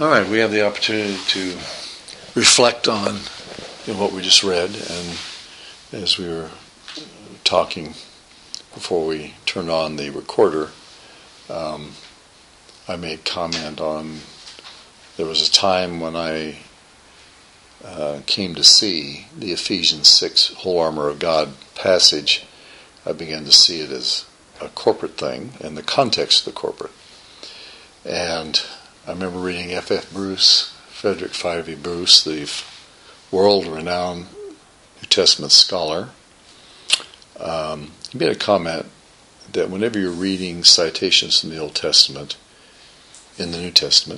All right, we have the opportunity to reflect on what we just read, and as we were talking before we turned on the recorder, I made comment on there was a time when I came to see the Ephesians 6 whole armor of God passage. I began to see it as a corporate thing in the context of the corporate. And I remember reading F.F. Bruce, Frederick Fyvie Bruce, the world-renowned New Testament scholar. He made a comment that whenever you're reading citations from the Old Testament in the New Testament,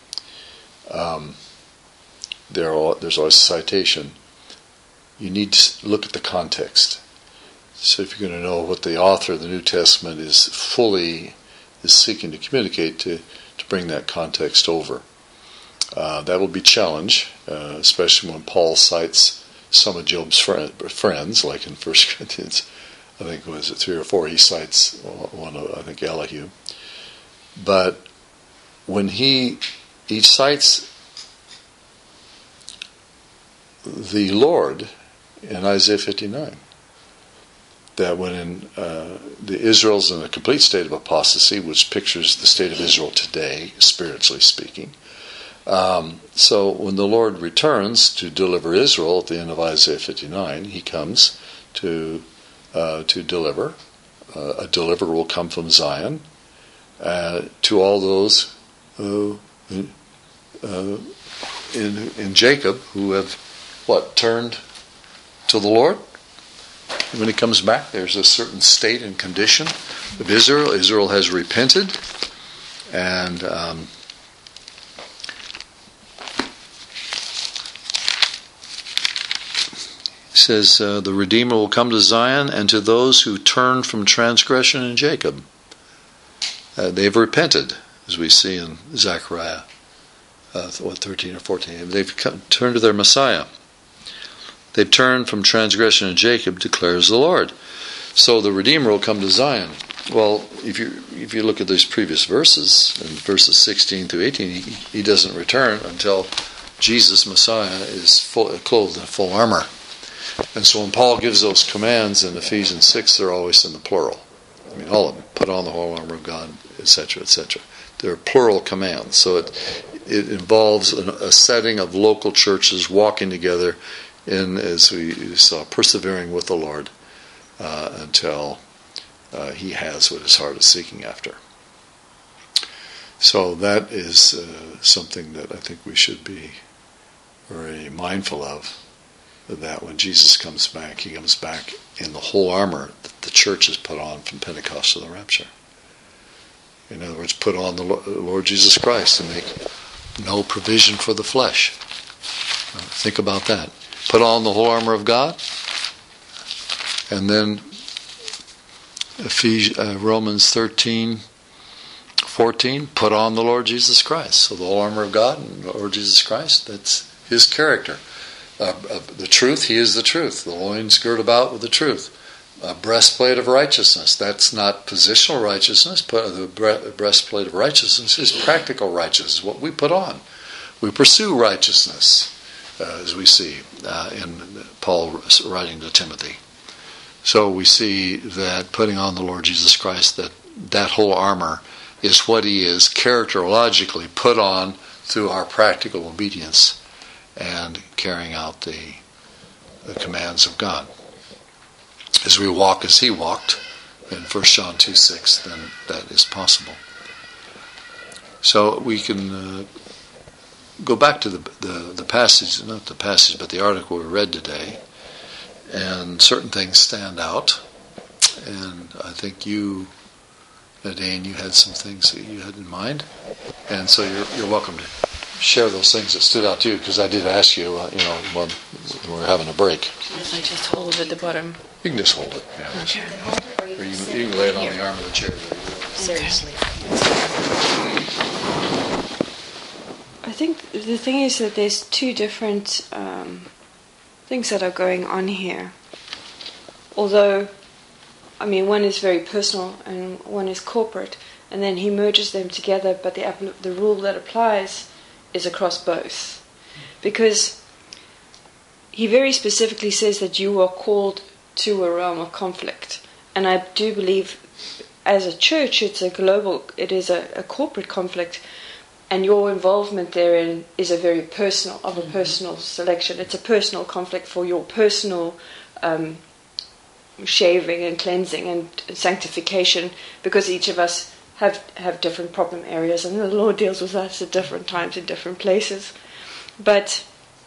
there's always a citation. You need to look at the context. So if you're going to know what the author of the New Testament is seeking to communicate, to bring that context over. That will be a challenge, especially when Paul cites some of Job's friends, like in 1 Corinthians, I think was it 3 or 4, he cites one of, I think, Elihu. But when he cites the Lord in Isaiah 59, that when the Israel's in a complete state of apostasy, which pictures the state of Israel today, spiritually speaking. So when the Lord returns to deliver Israel at the end of Isaiah 59, he comes to deliver. A deliverer will come from Zion to all those who in Jacob who have turned to the Lord. When he comes back, there's a certain state and condition of Israel. Israel has repented, and he says, the Redeemer will come to Zion, and to those who turn from transgression in Jacob. They've repented, as we see in Zechariah 13 or 14. They've turned to their Messiah. They've turned from transgression in Jacob, declares the Lord. So the Redeemer will come to Zion. Well, if you look at these previous verses, in verses 16 through 18, he doesn't return until Jesus, Messiah, is clothed in full armor. And so when Paul gives those commands in Ephesians 6, they're always in the plural. I mean, all of them. Put on the whole armor of God, etc., etc. They're plural commands. So it involves a setting of local churches walking together in, as we saw, persevering with the Lord until he has what his heart is seeking after. So that is something that I think we should be very mindful of, that when Jesus comes back, he comes back in the whole armor that the church has put on from Pentecost to the rapture. In other words, put on the Lord Jesus Christ and make no provision for the flesh. Think about that. Put on the whole armor of God, and then Romans 13:14, put on the Lord Jesus Christ. So the whole armor of God and the Lord Jesus Christ, that's his character. The truth, he is the truth. The loins girt about with the truth. A breastplate of righteousness. That's not positional righteousness. The breastplate of righteousness is practical righteousness, what we put on. We pursue righteousness, as we see in Paul writing to Timothy. So we see that putting on the Lord Jesus Christ, that whole armor is what he is characterologically put on through our practical obedience and carrying out the commands of God. As we walk as he walked in 1 John 2:6, then that is possible. So we can go back to the passage, not the passage, but the article we read today, and certain things stand out. And I think you, Nadine, you had some things that you had in mind, and so you're welcome to share those things that stood out to you, because I did ask you, when we were having a break. If I just hold at the bottom. You can just hold it. Yeah. Okay. Or you can lay it on the arm of the chair. Seriously. I think the thing is that there's two different things that are going on here. Although, one is very personal and one is corporate, and then he merges them together, but the rule that applies is across both. Because he very specifically says that you are called to a realm of conflict. And I do believe as a church it is a corporate conflict, and your involvement therein is a very personal selection. It's a personal conflict for your personal shaving and cleansing and sanctification, because each of us have different problem areas, and the Lord deals with us at different times in different places. But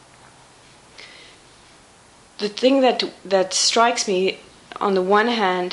the thing that strikes me, on the one hand,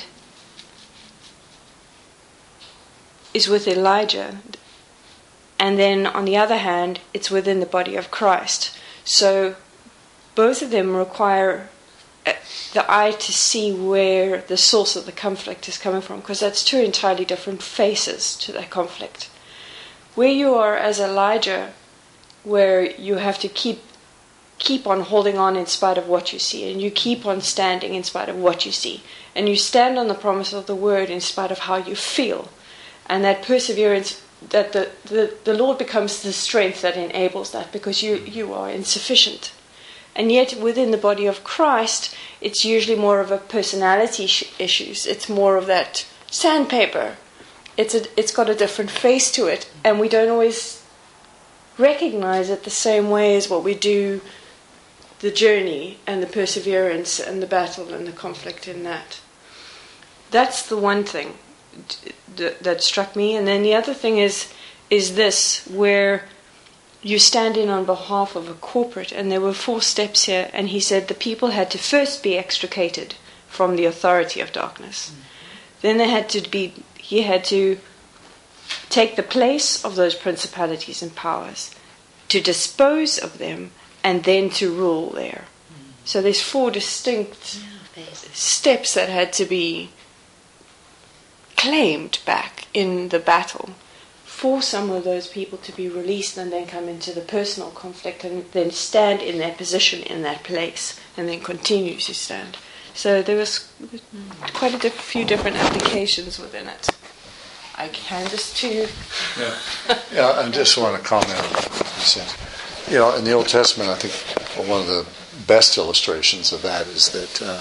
is with Elijah, and then on the other hand, it's within the body of Christ. So both of them require the eye to see where the source of the conflict is coming from, because that's two entirely different faces to that conflict. Where you are as Elijah, where you have to keep on holding on in spite of what you see, and you keep on standing in spite of what you see, and you stand on the promise of the word in spite of how you feel, and that perseverance, that the Lord becomes the strength that enables that, because you are insufficient. And yet within the body of Christ, it's usually more of a personality issues. It's more of that sandpaper. It's got a different face to it, and we don't always recognize it the same way as what we do the journey and the perseverance and the battle and the conflict in that. That's the one thing that struck me. And then the other thing is this, where you stand in on behalf of a corporate, and there were 4 steps here, and he said the people had to first be extricated from the authority of darkness. Then he had to take the place of those principalities and powers, to dispose of them, and then to rule there. So there's 4 distinct steps that had to be claimed back in the battle for some of those people to be released, and then come into the personal conflict, and then stand in their position in that place, and then continue to stand. So there was quite a few different applications within it. I canvassed to you. Yeah, I just want to comment on that. You know, in the Old Testament, I think one of the best illustrations of that is that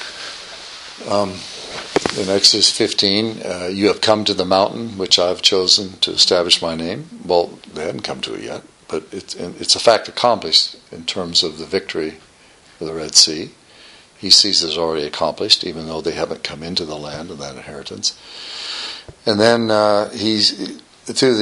in Exodus 15, you have come to the mountain which I have chosen to establish my name. Well, they hadn't come to it yet, but it's a fact accomplished in terms of the victory of the Red Sea. He sees it as already accomplished, even though they haven't come into the land of that inheritance. And then he's through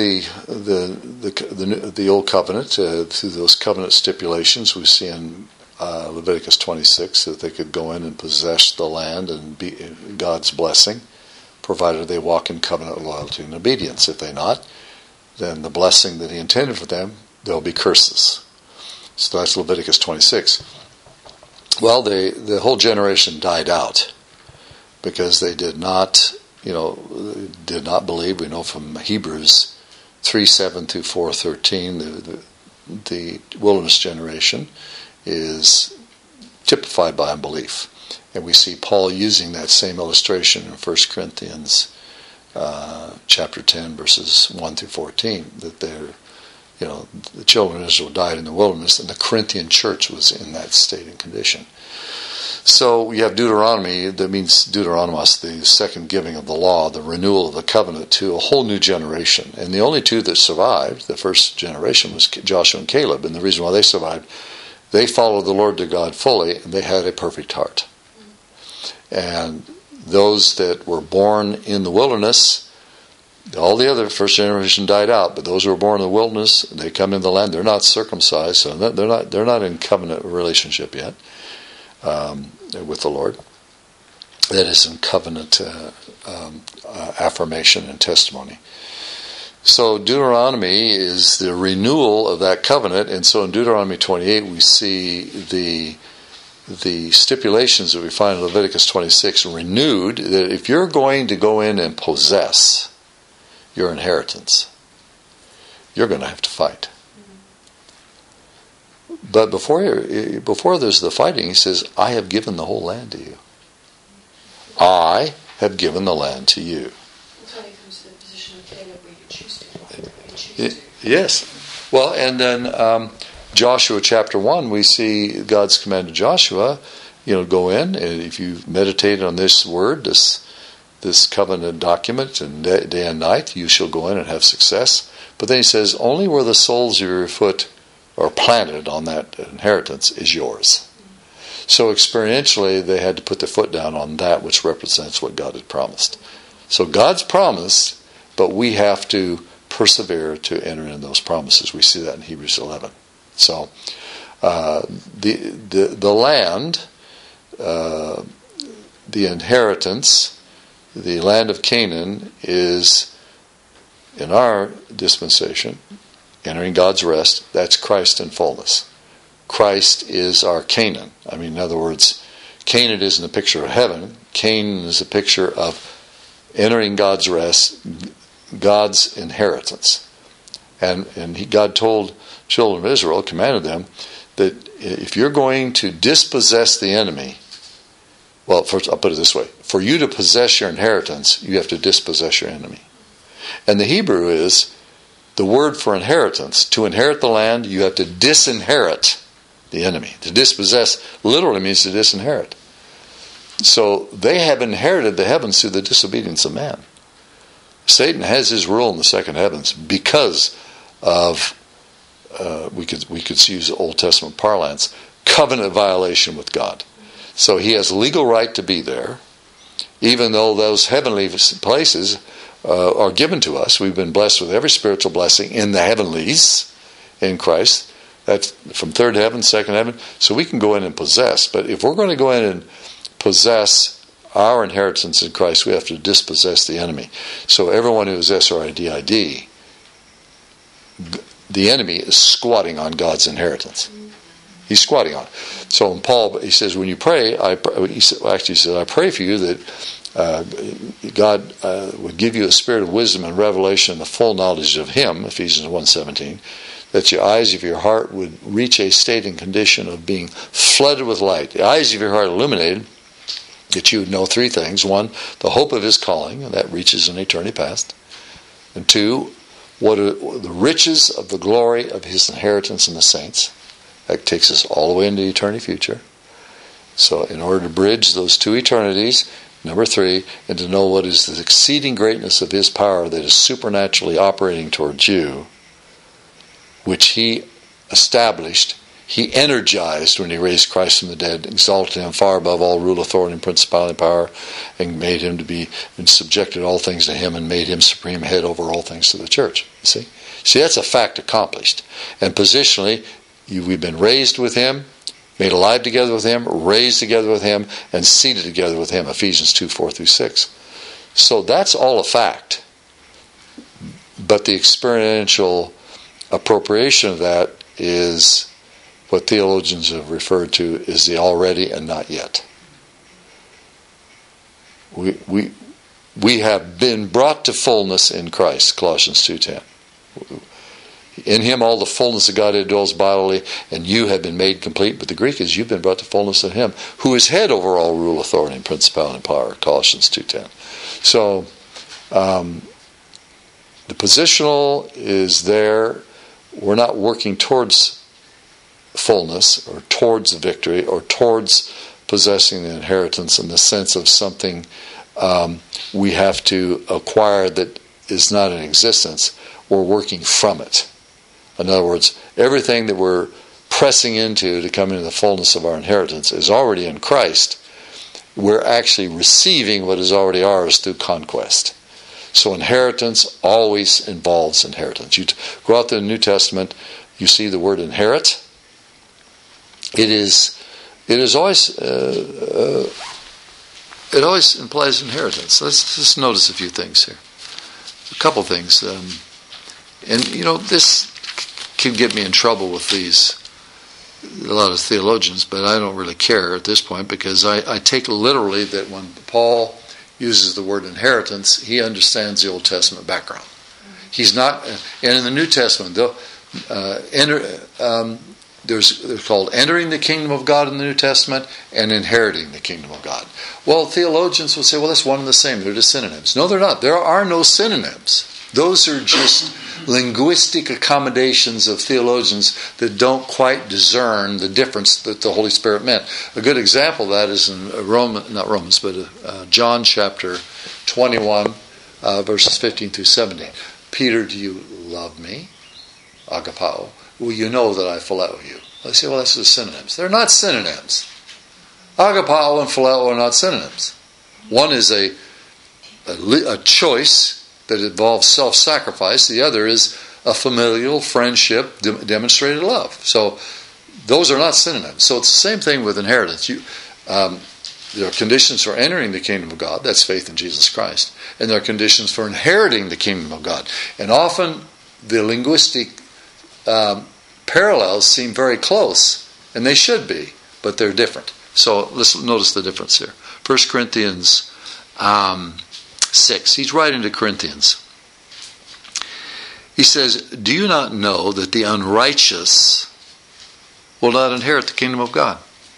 the old covenant, through those covenant stipulations we see in Leviticus 26, that they could go in and possess the land and be God's blessing, provided they walk in covenant loyalty and obedience. If they not, then the blessing that he intended for them, there'll be curses. So that's Leviticus 26. Well, the whole generation died out because they did not believe. We know from Hebrews 3:7 through 4:13, the wilderness generation is typified by unbelief. And we see Paul using that same illustration in 1 Corinthians chapter 10, verses 1 through 14, that the children of Israel died in the wilderness, and the Corinthian church was in that state and condition. So we have Deuteronomy, that means Deuteronomos, the second giving of the law, the renewal of the covenant to a whole new generation. And the only 2 that survived, the first generation, was Joshua and Caleb. And the reason why they survived, they followed the Lord to God fully, and they had a perfect heart. And those that were born in the wilderness, all the other first generation died out, but those who were born in the wilderness, they come into the land, they're not circumcised, so they're not in covenant relationship yet with the Lord. That is in covenant affirmation and testimony. So Deuteronomy is the renewal of that covenant, and so in Deuteronomy 28 we see the stipulations that we find in Leviticus 26 renewed, that if you're going to go in and possess your inheritance, you're going to have to fight. But before there's the fighting, he says, I have given the whole land to you. I have given the land to you. That's why he comes to the position of Caleb where you choose to. Yes. Well, and then Joshua chapter 1, we see God's command to Joshua, go in, and if you meditate on this word, this covenant document, and day and night, you shall go in and have success. But then he says, only where the soles of your foot are planted on that inheritance is yours. So experientially, they had to put their foot down on that which represents what God had promised. So God's promised, but we have to persevere to enter in those promises. We see that in Hebrews 11. So the land, the inheritance, the land of Canaan is, in our dispensation, entering God's rest. That's Christ in fullness. Christ is our Canaan. In other words, Canaan isn't a picture of heaven. Canaan is a picture of entering God's rest, God's inheritance. And God told children of Israel, commanded them, that if you're going to dispossess the enemy, well, first I'll put it this way. For you to possess your inheritance, you have to dispossess your enemy. And the Hebrew is the word for inheritance. To inherit the land, you have to disinherit the enemy. To dispossess literally means to disinherit. So they have inherited the heavens through the disobedience of man. Satan has his rule in the second heavens because of, we could use Old Testament parlance, covenant violation with God. So he has legal right to be there, even though those heavenly places are given to us. We've been blessed with every spiritual blessing in the heavenlies in Christ. That's from third heaven, second heaven. So we can go in and possess. But if we're going to go in and possess our inheritance in Christ, we have to dispossess the enemy. So everyone who is SRIDID, the enemy is squatting on God's inheritance. He's squatting on it. So in Paul, he says, when you pray, I pray for you that God would give you a spirit of wisdom and revelation and the full knowledge of Him, Ephesians 1:17, that your eyes of your heart would reach a state and condition of being flooded with light. The eyes of your heart illuminated, that you would know three things. One, the hope of His calling, and that reaches an eternity past. And two, what are the riches of the glory of His inheritance in the saints. That takes us all the way into eternity future. So in order to bridge those two eternities, number three, and to know what is the exceeding greatness of His power that is supernaturally operating towards you, which He established, He energized when He raised Christ from the dead, exalted Him far above all rule, authority, and principality and power, and made Him to be, and subjected all things to Him, and made Him supreme head over all things to the church. You see, that's a fact accomplished. And positionally, we've been raised with Him, made alive together with Him, raised together with Him, and seated together with Him, Ephesians 2:4-6. So that's all a fact. But the experiential appropriation of that is what theologians have referred to as the already and not yet. We have been brought to fullness in Christ, Colossians 2:10. In Him all the fullness of Godhead dwells bodily, and you have been made complete. But the Greek is, you've been brought to fullness in Him, who is head over all rule, authority, and principality and power, Colossians 2:10. So, the positional is there. We're not working towards fullness, or towards victory, or towards possessing the inheritance in the sense of something we have to acquire that is not in existence. We're working from it. In other words, everything that we're pressing into to come into the fullness of our inheritance is already in Christ. We're actually receiving what is already ours through conquest. So inheritance always involves inheritance. You go out to the New Testament, you see the word inherit. It always implies inheritance. Let's just notice a few things here. A couple things. And this can get me in trouble with a lot of theologians, but I don't really care at this point, because I take literally that when Paul uses the word inheritance, he understands the Old Testament background. He's not, and in the New Testament, there's called entering the kingdom of God in the New Testament and inheriting the kingdom of God. Well, theologians will say, well, that's one and the same. They're just synonyms. No, they're not. There are no synonyms. Those are just linguistic accommodations of theologians that don't quite discern the difference that the Holy Spirit meant. A good example of that is in John chapter 21, verses 15 through 17. Peter, do you love me? Agapao. Well, you know that I phileo you. I say, well, that's the synonyms. They're not synonyms. Agapao and phileo are not synonyms. One is a choice that involves self-sacrifice. The other is a familial friendship, demonstrated love. So those are not synonyms. So it's the same thing with inheritance. There are conditions for entering the kingdom of God. That's faith in Jesus Christ. And there are conditions for inheriting the kingdom of God. And often the linguistic parallels seem very close, and they should be, but they're different. So let's notice the difference here. 1 Corinthians 6. He's writing to Corinthians. He says, do you not know that the unrighteous will not inherit the kingdom of God?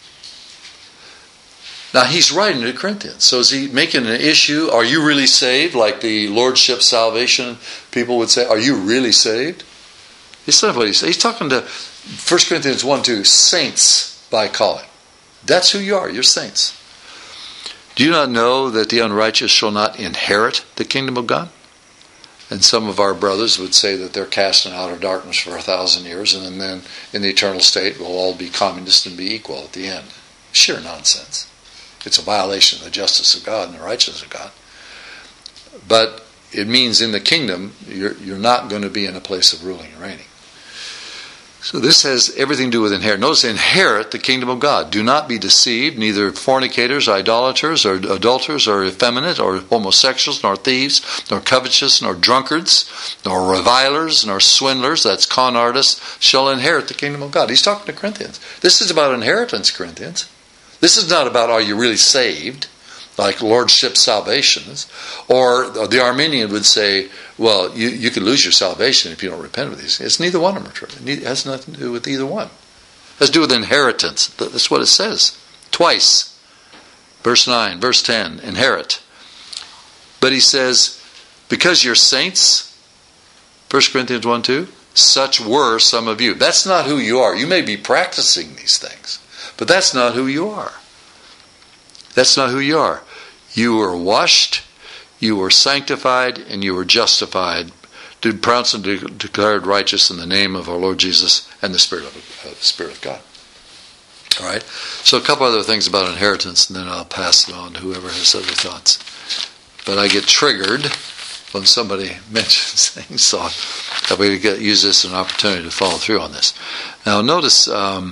Now he's writing to Corinthians. So is he making an issue? Are you really saved? Like the Lordship salvation people would say, are you really saved? It's not what he's saying. He's talking to 1 Corinthians 1:2, saints by calling. That's who you are. You're saints. Do you not know that the unrighteous shall not inherit the kingdom of God? And some of our brothers would say that they're cast in outer darkness for 1,000 years, and then in the eternal state we'll all be communists and be equal at the end. Sheer nonsense. It's a violation of the justice of God and the righteousness of God. But it means in the kingdom you're not going to be in a place of ruling and reigning. So this has everything to do with inherit. Notice, inherit the kingdom of God. Do not be deceived, neither fornicators, idolaters, or adulterers, or effeminate, or homosexuals, nor thieves, nor covetous, nor drunkards, nor revilers, nor swindlers, that's con artists, shall inherit the kingdom of God. He's talking to Corinthians. This is about inheritance, Corinthians. This is not about are you really saved, like lordship salvations. Or the Arminian would say, well, you could lose your salvation if you don't repent of these. It's neither one of them are true. It has nothing to do with either one. It has to do with inheritance. That's what it says. Twice. Verse 9, verse 10, inherit. But he says, because you're saints, 1 Corinthians 1:2, such were some of you. That's not who you are. You may be practicing these things, but that's not who you are. That's not who you are. You were washed, you were sanctified, and you were justified, pronounced and declared righteous in the name of our Lord Jesus and the Spirit of God. All right? So a couple other things about inheritance, and then I'll pass it on to whoever has other thoughts. But I get triggered when somebody mentions things, so that we use this as an opportunity to follow through on this. Now notice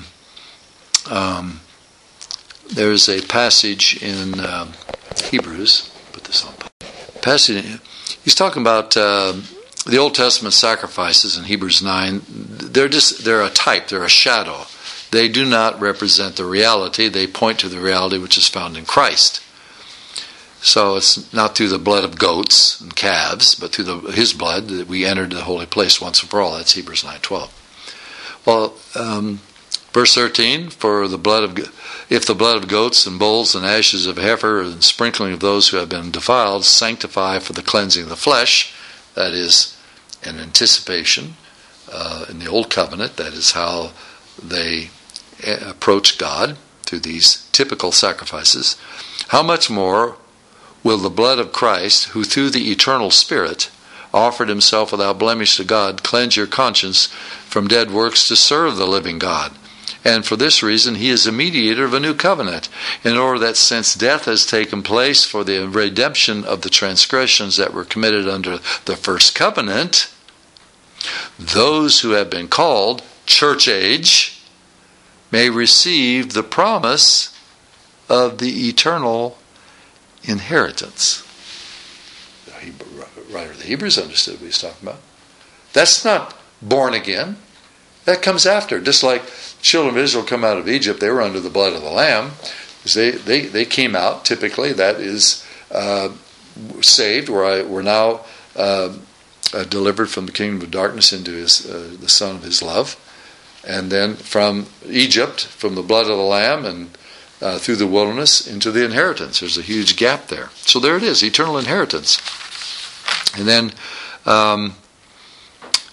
there's a passage in Hebrews. Put this on. Passage. He's talking about the Old Testament sacrifices in Hebrews 9. They're a type. They're a shadow. They do not represent the reality. They point to the reality which is found in Christ. So it's not through the blood of goats and calves, but through His blood that we entered the holy place once and for all. That's Hebrews 9:12. Well, verse 13, if the blood of goats and bulls and ashes of heifer and sprinkling of those who have been defiled sanctify for the cleansing of the flesh, that is an anticipation in the Old Covenant, that is how they approach God through these typical sacrifices, how much more will the blood of Christ, who through the eternal Spirit offered Himself without blemish to God, cleanse your conscience from dead works to serve the living God? And for this reason, He is a mediator of a new covenant, in order that since death has taken place for the redemption of the transgressions that were committed under the first covenant, those who have been called, church age, may receive the promise of the eternal inheritance. The writer of the Hebrews understood what he's talking about. That's not born again. That comes after. Just like children of Israel come out of Egypt, they were under the blood of the Lamb. They came out, typically, that is saved. We're now delivered from the kingdom of darkness into the Son of His love. And then from Egypt, from the blood of the Lamb and through the wilderness into the inheritance. There's a huge gap there. So there it is, eternal inheritance. And then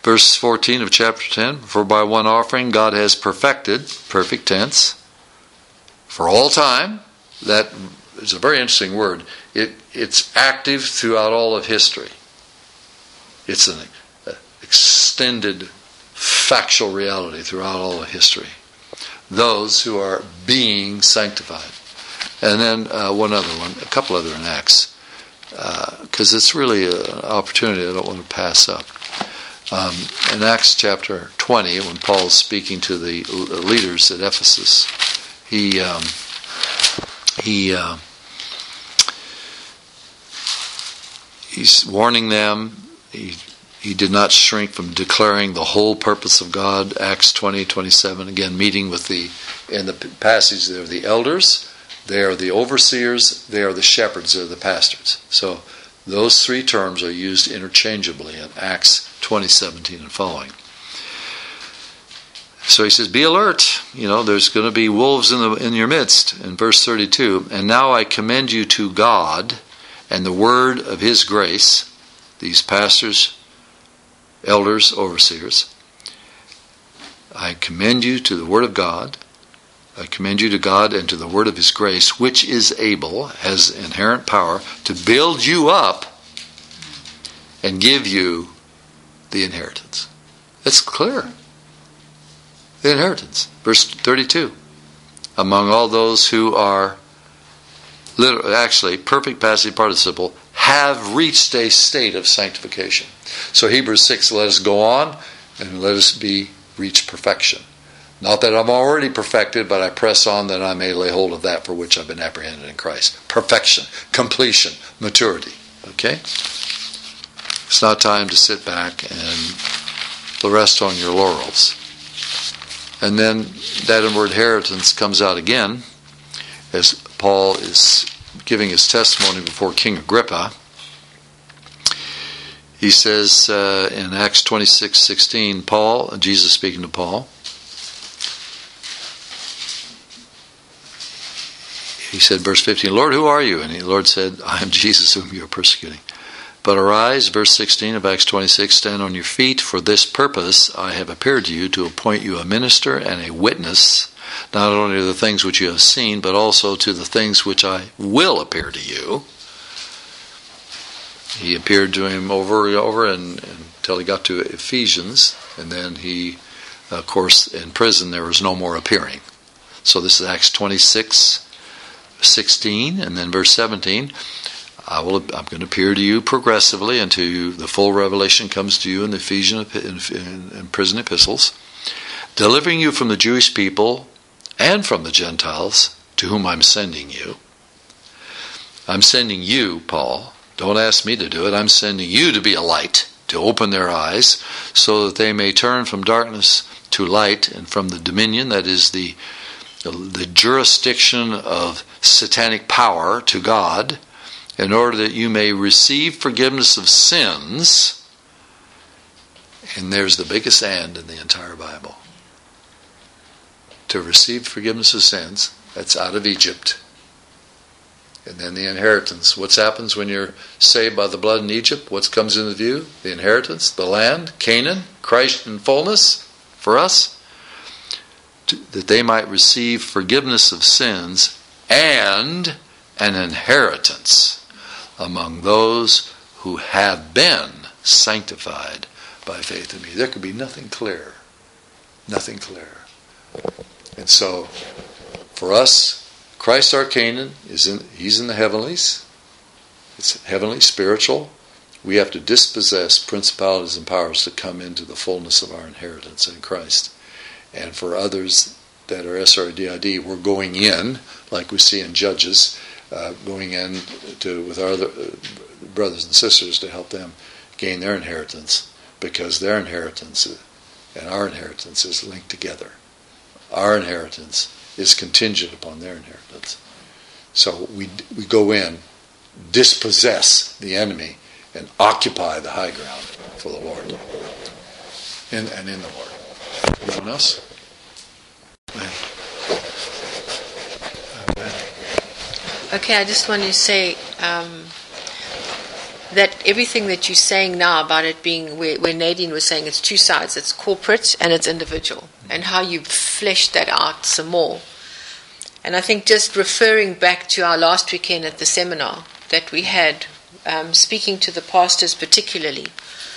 Verse 14 of chapter 10, for by one offering God has perfected, perfect tense, for all time. That is a very interesting word. It's active throughout all of history. It's an extended factual reality throughout all of history. Those who are being sanctified. And then a couple other in Acts, because it's really an opportunity I don't want to pass up. In Acts chapter 20, when Paul's speaking to the leaders at Ephesus, he's warning them. He did not shrink from declaring the whole purpose of God. Acts 20:27, again, meeting with in the passage, they're the elders, they are the overseers, they are the shepherds, they're the pastors. So those three terms are used interchangeably in Acts 20:17 and following. So he says, be alert. There's going to be wolves in your midst. In verse 32, and now I commend you to God and the word of His grace, these pastors, elders, overseers. I commend you to the word of God. I commend you to God and to the word of His grace, which is able, has inherent power, to build you up and give you the inheritance. It's clear. The inheritance. Verse 32. Among all those who are, actually, perfect passive participle, have reached a state of sanctification. So Hebrews 6, let us go on and let us reach perfection. Not that I'm already perfected, but I press on that I may lay hold of that for which I've been apprehended in Christ. Perfection, completion, maturity. Okay? It's not time to sit back and rest on your laurels. And then that word inheritance comes out again as Paul is giving his testimony before King Agrippa. He says in Acts 26:16, Jesus speaking to Paul, he said, verse 15, Lord, who are you? And the Lord said, I am Jesus whom you are persecuting. But arise, verse 16 of Acts 26, stand on your feet. For this purpose I have appeared to you, to appoint you a minister and a witness, not only to the things which you have seen, but also to the things which I will appear to you. He appeared to him over until he got to Ephesians, and then he, of course, in prison there was no more appearing. So this is Acts 26:16, and then verse 17. I'm going to appear to you progressively until the full revelation comes to you in the Ephesian and prison epistles, delivering you from the Jewish people and from the Gentiles to whom I'm sending you. I'm sending you, Paul. Don't ask me to do it. I'm sending you to be a light, to open their eyes, so that they may turn from darkness to light and from the dominion, that is the jurisdiction of satanic power, to God, in order that you may receive forgiveness of sins. And there's the biggest "and" in the entire Bible. To receive forgiveness of sins, that's out of Egypt. And then the inheritance. What happens when you're saved by the blood in Egypt? What comes into view? The inheritance, the land, Canaan, Christ in fullness for us. That they might receive forgiveness of sins and an inheritance among those who have been sanctified by faith in me. There could be nothing clearer. Nothing clearer. And so, for us, Christ our Canaan, He's in the heavenlies. It's heavenly, spiritual. We have to dispossess principalities and powers to come into the fullness of our inheritance in Christ. And for others that are SRDID, we're going in, like we see in Judges, going in with our other brothers and sisters to help them gain their inheritance, because their inheritance and our inheritance is linked together. Our inheritance is contingent upon their inheritance. So we go in, dispossess the enemy, and occupy the high ground for the Lord. And in the Lord. Anyone else? Amen. Okay, I just want to say, that everything that you're saying now about it being, where Nadine was saying it's two sides, it's corporate and it's individual, and how you fleshed that out some more. And I think just referring back to our last weekend at the seminar that we had, speaking to the pastors particularly,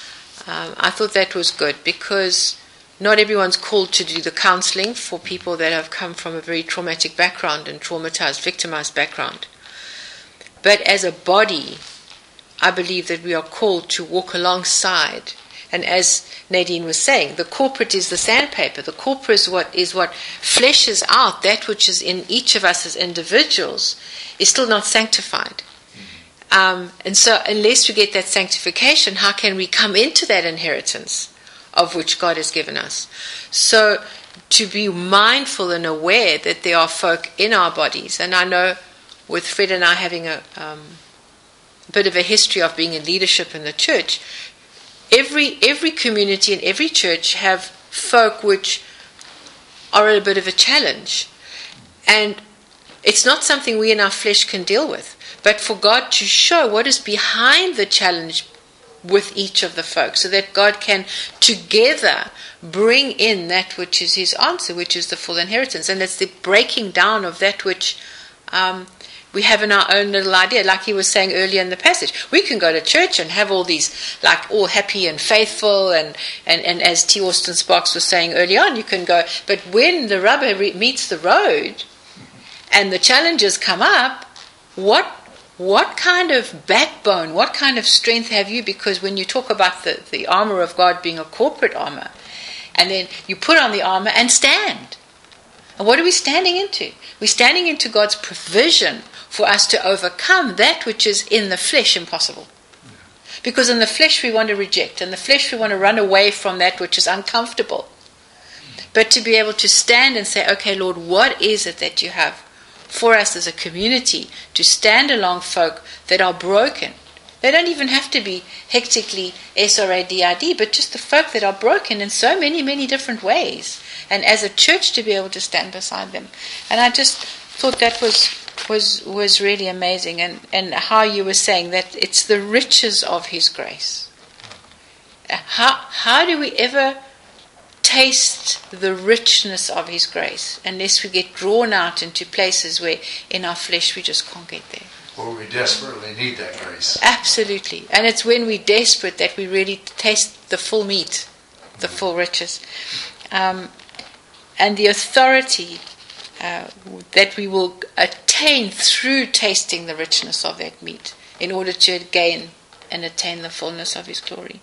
I thought that was good, because not everyone's called to do the counseling for people that have come from a very traumatic background and traumatized, victimized background. But as a body, I believe that we are called to walk alongside. And as Nadine was saying, the corporate is the sandpaper. The corporate is what fleshes out that which is in each of us as individuals is still not sanctified. And so unless we get that sanctification, how can we come into that inheritance of which God has given us? So to be mindful and aware that there are folk in our bodies. And I know with Fred and I having a bit of a history of being in leadership in the church, every community and every church have folk which are a bit of a challenge. And it's not something we in our flesh can deal with, but for God to show what is behind the challenge with each of the folk, so that God can together bring in that which is his answer, which is the full inheritance. And it's the breaking down of that which we have in our own little idea. Like he was saying earlier in the passage, we can go to church and have all these, like, all happy and faithful, and as T. Austin Sparks was saying early on, you can go, but when the rubber meets the road and the challenges come up, what kind of backbone, what kind of strength have you? Because when you talk about the armor of God being a corporate armor, and then you put on the armor and stand. And what are we standing into? We're standing into God's provision for us to overcome that which is in the flesh impossible. Because in the flesh we want to reject, in the flesh we want to run away from that which is uncomfortable. But to be able to stand and say, okay, Lord, what is it that you have for us as a community to stand along folk that are broken? They don't even have to be hectically SRADID, but just the folk that are broken in so many, many different ways. And as a church to be able to stand beside them. And I just thought that was really amazing. And how you were saying that it's the riches of his grace. How do we ever taste the richness of his grace unless we get drawn out into places where in our flesh we just can't get there? Or we desperately need that grace. Absolutely. And it's when we're desperate that we really taste the full meat, the full riches. And the authority that we will attain through tasting the richness of that meat in order to gain and attain the fullness of his glory.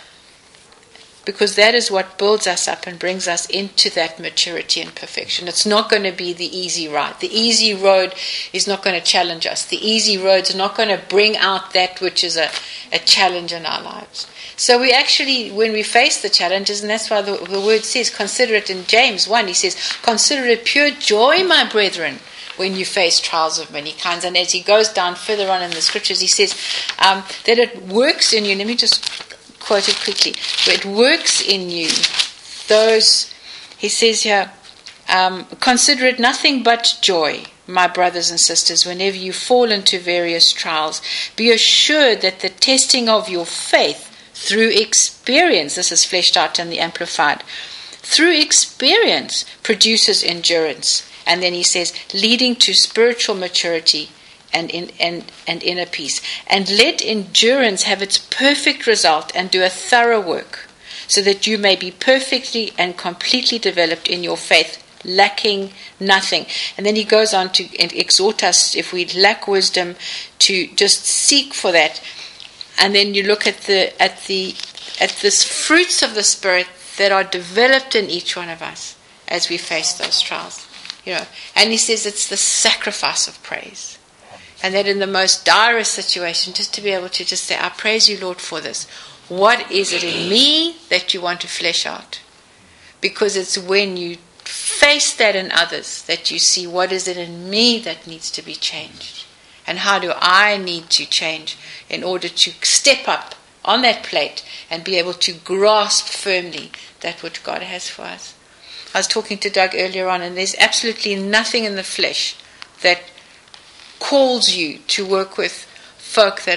Because that is what builds us up and brings us into that maturity and perfection. It's not going to be the easy ride. The easy road is not going to challenge us. The easy roads are not going to bring out that which is a challenge in our lives. So we actually, when we face the challenges, and that's why the word says, consider it in James 1, he says, consider it pure joy, my brethren, when you face trials of many kinds. And as he goes down further on in the scriptures, he says that it works in you. Let me just quote it quickly. It works in you those, he says here, consider it nothing but joy, my brothers and sisters, whenever you fall into various trials. Be assured that the testing of your faith through experience, this is fleshed out in the Amplified, through experience produces endurance. And then he says, leading to spiritual maturity and inner peace. And let endurance have its perfect result and do a thorough work, so that you may be perfectly and completely developed in your faith, lacking nothing. And then he goes on to exhort us, if we lack wisdom, to just seek for that. And then you look at this fruits of the Spirit that are developed in each one of us as we face those trials. And he says it's the sacrifice of praise. And that in the most direst situation, just to be able to just say, I praise you, Lord, for this. What is it in me that you want to flesh out? Because it's when you face that in others that you see what is it in me that needs to be changed. And how do I need to change in order to step up on that plate and be able to grasp firmly that which God has for us? I was talking to Doug earlier on, and there's absolutely nothing in the flesh that calls you to work with folk that are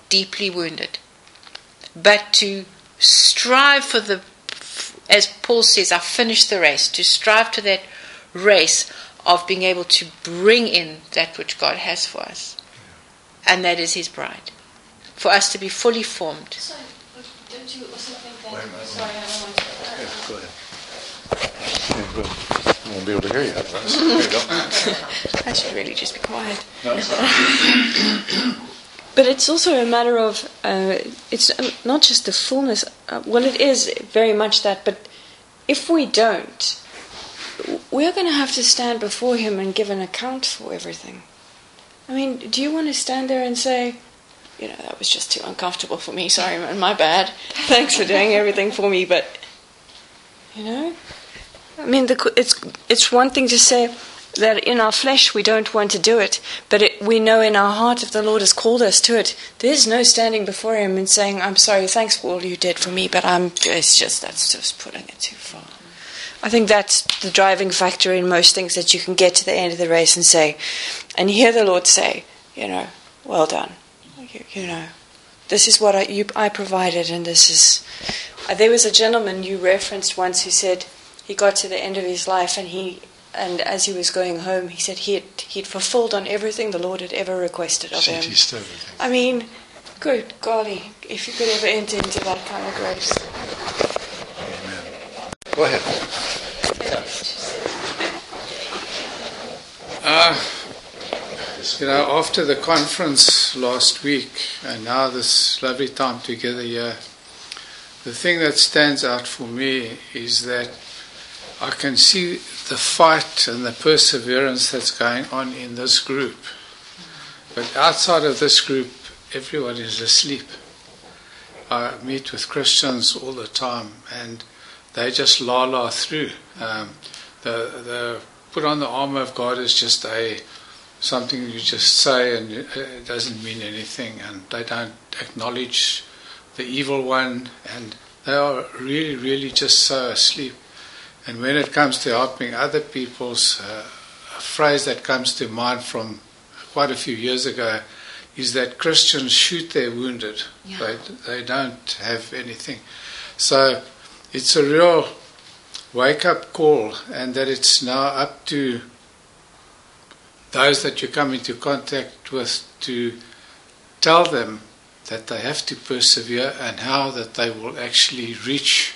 deeply wounded, but to strive for as Paul says, I finished the race, to strive to that race of being able to bring in that which God has for us. And that is his bride. For us to be fully formed. Sorry, don't you also think that... Wait a minute. Sorry, I don't want to... Yeah, go ahead. Yeah, go ahead. I won't be able to hear you. There you go. I should really just be quiet. No, it's not. But it's also a matter of, it's not just the fullness. Well, it is very much that, but if we don't, we're going to have to stand before him and give an account for everything. I mean, do you want to stand there and say, that was just too uncomfortable for me, sorry, man, my bad. Thanks for doing everything for me, but, I mean, it's one thing to say that in our flesh we don't want to do it, but we know in our heart if the Lord has called us to it, there's no standing before him and saying, I'm sorry, thanks for all you did for me, but that's just putting it too far. I think that's the driving factor in most things, that you can get to the end of the race and say, and hear the Lord say, well done. This is what I provided, and this is... There was a gentleman you referenced once who said he got to the end of his life, and as he was going home, he said he'd fulfilled on everything the Lord had ever requested of him. I mean, good golly, if you could ever enter into that kind of grace. Amen. Go ahead. After the conference last week and now this lovely time together here, the thing that stands out for me is that I can see the fight and the perseverance that's going on in this group. But outside of this group, everyone is asleep. I meet with Christians all the time and they just la through. The put on the armor of God is just something you just say and it doesn't mean anything, and they don't acknowledge the evil one, and they are really, really just so asleep. And when it comes to helping other people's, a phrase that comes to mind from quite a few years ago is that Christians shoot their wounded. Yeah. They don't have anything. So it's a real wake-up call, and that it's now up to those that you come into contact with to tell them that they have to persevere and how that they will actually reach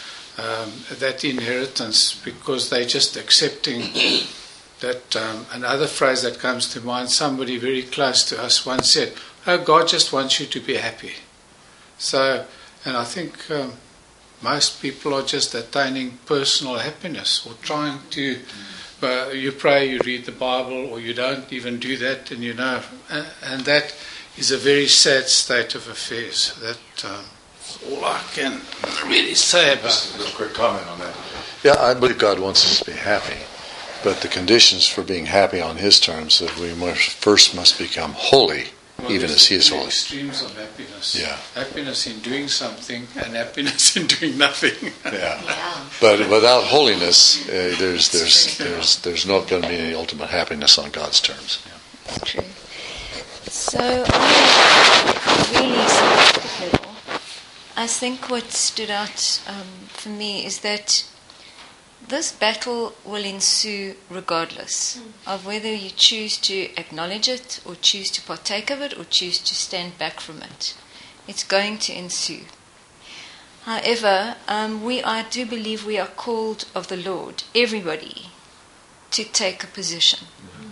that inheritance, because they're just accepting that. Another phrase that comes to mind, somebody very close to us once said, God just wants you to be happy. So, and I think most people are just attaining personal happiness or trying to, you pray, you read the Bible, or you don't even do that, and and that is a very sad state of affairs. That's all I can really say about it. Just a quick comment on that. Yeah, I believe God wants us to be happy, but the conditions for being happy on his terms, that we first must become holy, even as he is holy. Extremes of happiness. Yeah. Happiness in doing something and happiness in doing nothing. Yeah. But without holiness, there's not going to be any ultimate happiness on God's terms. Yeah. True. So on a really scientific level, I think what stood out for me is that this battle will ensue regardless of whether you choose to acknowledge it or choose to partake of it or choose to stand back from it. It's going to ensue. However, I do believe we are called of the Lord, everybody, to take a position.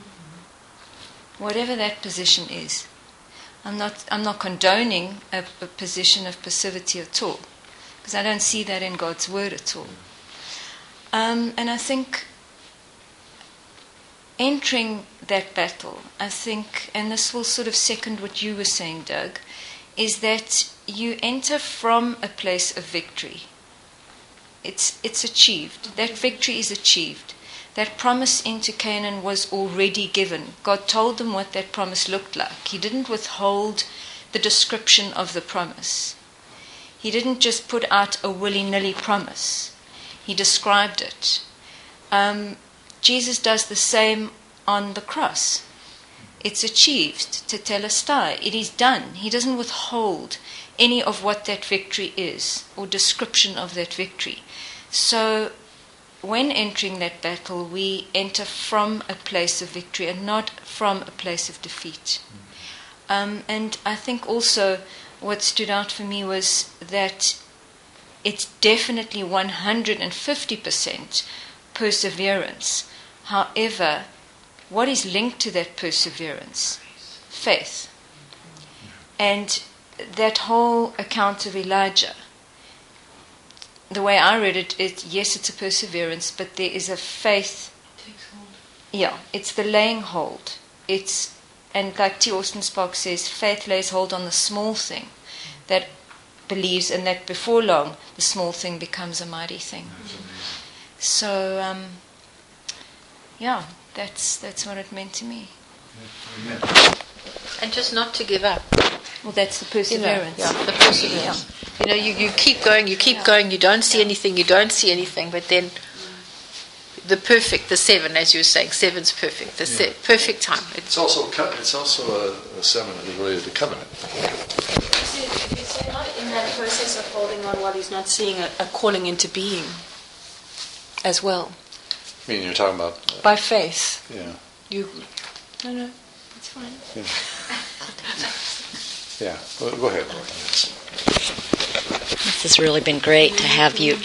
Whatever that position is. I'm not condoning a position of passivity at all, because I don't see that in God's word at all. And I think entering that battle, and this will sort of second what you were saying, Doug, is that you enter from a place of victory. It's achieved. That victory is achieved. That promise into Canaan was already given. God told them what that promise looked like. He didn't withhold the description of the promise. He didn't just put out a willy-nilly promise. He described it. Jesus does the same on the cross. it's achieved, tetelestai. It is done. He doesn't withhold any of what that victory is or description of that victory. So when entering that battle, we enter from a place of victory and not from a place of defeat. And I think also what stood out for me was that it's definitely 150% perseverance. However, what is linked to that perseverance? Faith. And that whole account of Elijah, the way I read it, yes, it's a perseverance, but there is a faith. Yeah, it's the laying hold. And like T. Austin Sparks says, faith lays hold on the small thing that believes, and that before long the small thing becomes a mighty thing. So, that's what it meant to me. And just not to give up. Well, that's the perseverance. The perseverance. Yeah. You keep going, you don't see anything, but then the 7, as you were saying, 7's perfect, perfect time. It's also a 7 related to covenant. Is there not in that process of holding on what he's not seeing a calling into being as well? I mean, you're talking about... By faith. Yeah. No, it's fine. Yeah. Well, go ahead, Lauren. Yes. This has really been great to have you...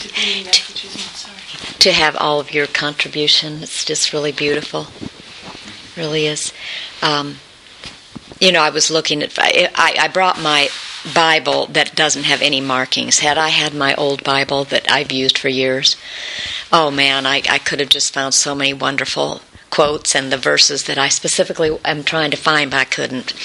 to have all of your contribution. It's just really beautiful. Really is. I was looking at... I brought my Bible that doesn't have any markings. Had I had my old Bible that I've used for years, oh man, I could have just found so many wonderful quotes and the verses that I specifically am trying to find, but I couldn't.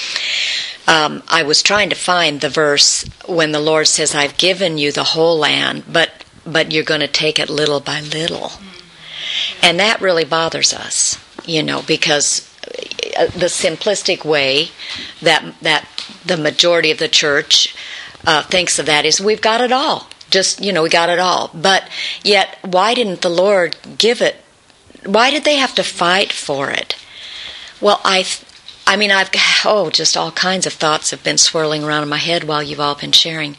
I was trying to find the verse when the Lord says, I've given you the whole land, but you're going to take it little by little. And that really bothers us, because the simplistic way that the majority of the church thinks of that is we've got it all. Just, we got it all. But yet, why didn't the Lord give it? Why did they have to fight for it? Well, I've just all kinds of thoughts have been swirling around in my head while you've all been sharing.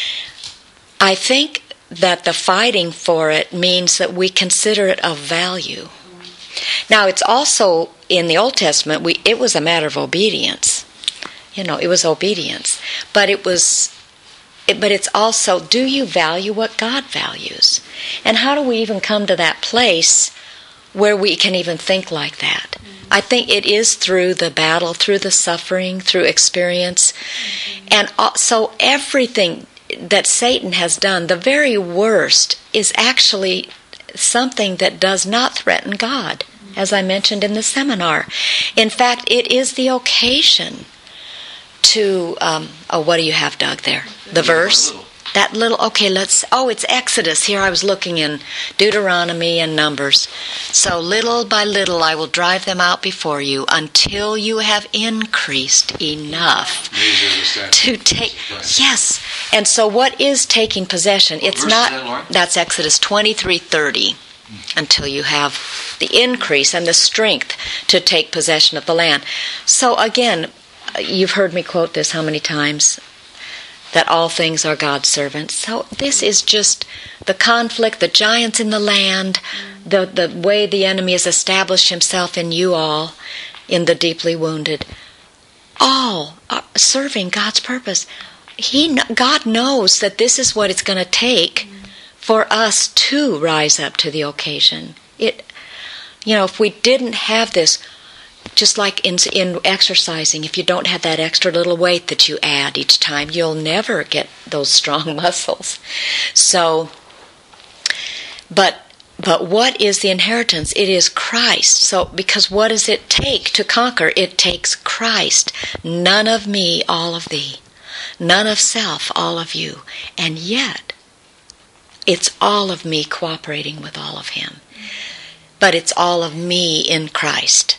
I think that the fighting for it means that we consider it of value. Now, it's also, in the Old Testament, it was a matter of obedience. It was obedience. But it's also, do you value what God values? And how do we even come to that place where we can even think like that? I think it is through the battle, through the suffering, through experience. And so everything that Satan has done, the very worst, is actually something that does not threaten God, as I mentioned in the seminar. In fact, it is the occasion to, what do you have, Doug, there? The verse? That little, it's Exodus. Here I was looking in Deuteronomy and Numbers. So little by little I will drive them out before you until you have increased enough to take. Yes. And so what is taking possession? It's not, that's Exodus 23:30. Until you have the increase and the strength to take possession of the land. So again, you've heard me quote this how many times? That all things are God's servants. So this is just the conflict, the giants in the land, the way the enemy has established himself in you all, in the deeply wounded, all are serving God's purpose. God knows that this is what it's going to take for us to rise up to the occasion. If we didn't have this, just like in exercising, if you don't have that extra little weight that you add each time, you'll never get those strong muscles. So, but what is the inheritance? It is Christ. So, because what does it take to conquer? It takes Christ. None of me, all of thee. None of self, all of you. And yet, it's all of me cooperating with all of him. But it's all of me in Christ.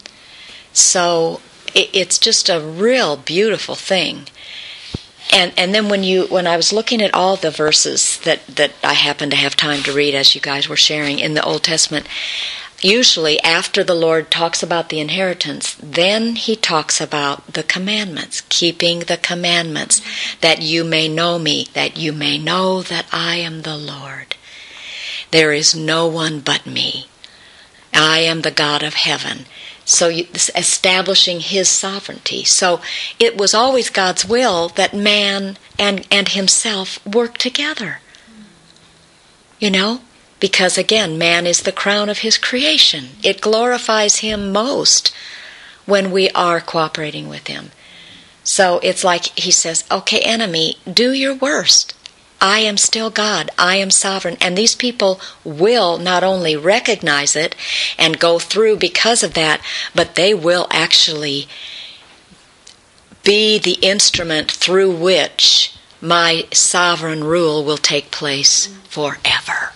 So it's just a real beautiful thing. And then when I was looking at all the verses that I happened to have time to read as you guys were sharing in the Old Testament, usually after the Lord talks about the inheritance, then he talks about the commandments, keeping the commandments, that you may know me, that you may know that I am the Lord. There is no one but me. I am the God of heaven. So establishing his sovereignty. So it was always God's will that man and himself work together. You know? Because again, man is the crown of his creation. It glorifies him most when we are cooperating with him. So it's like he says, okay, enemy, do your worst. I am still God. I am sovereign. And these people will not only recognize it and go through because of that, but they will actually be the instrument through which my sovereign rule will take place forever.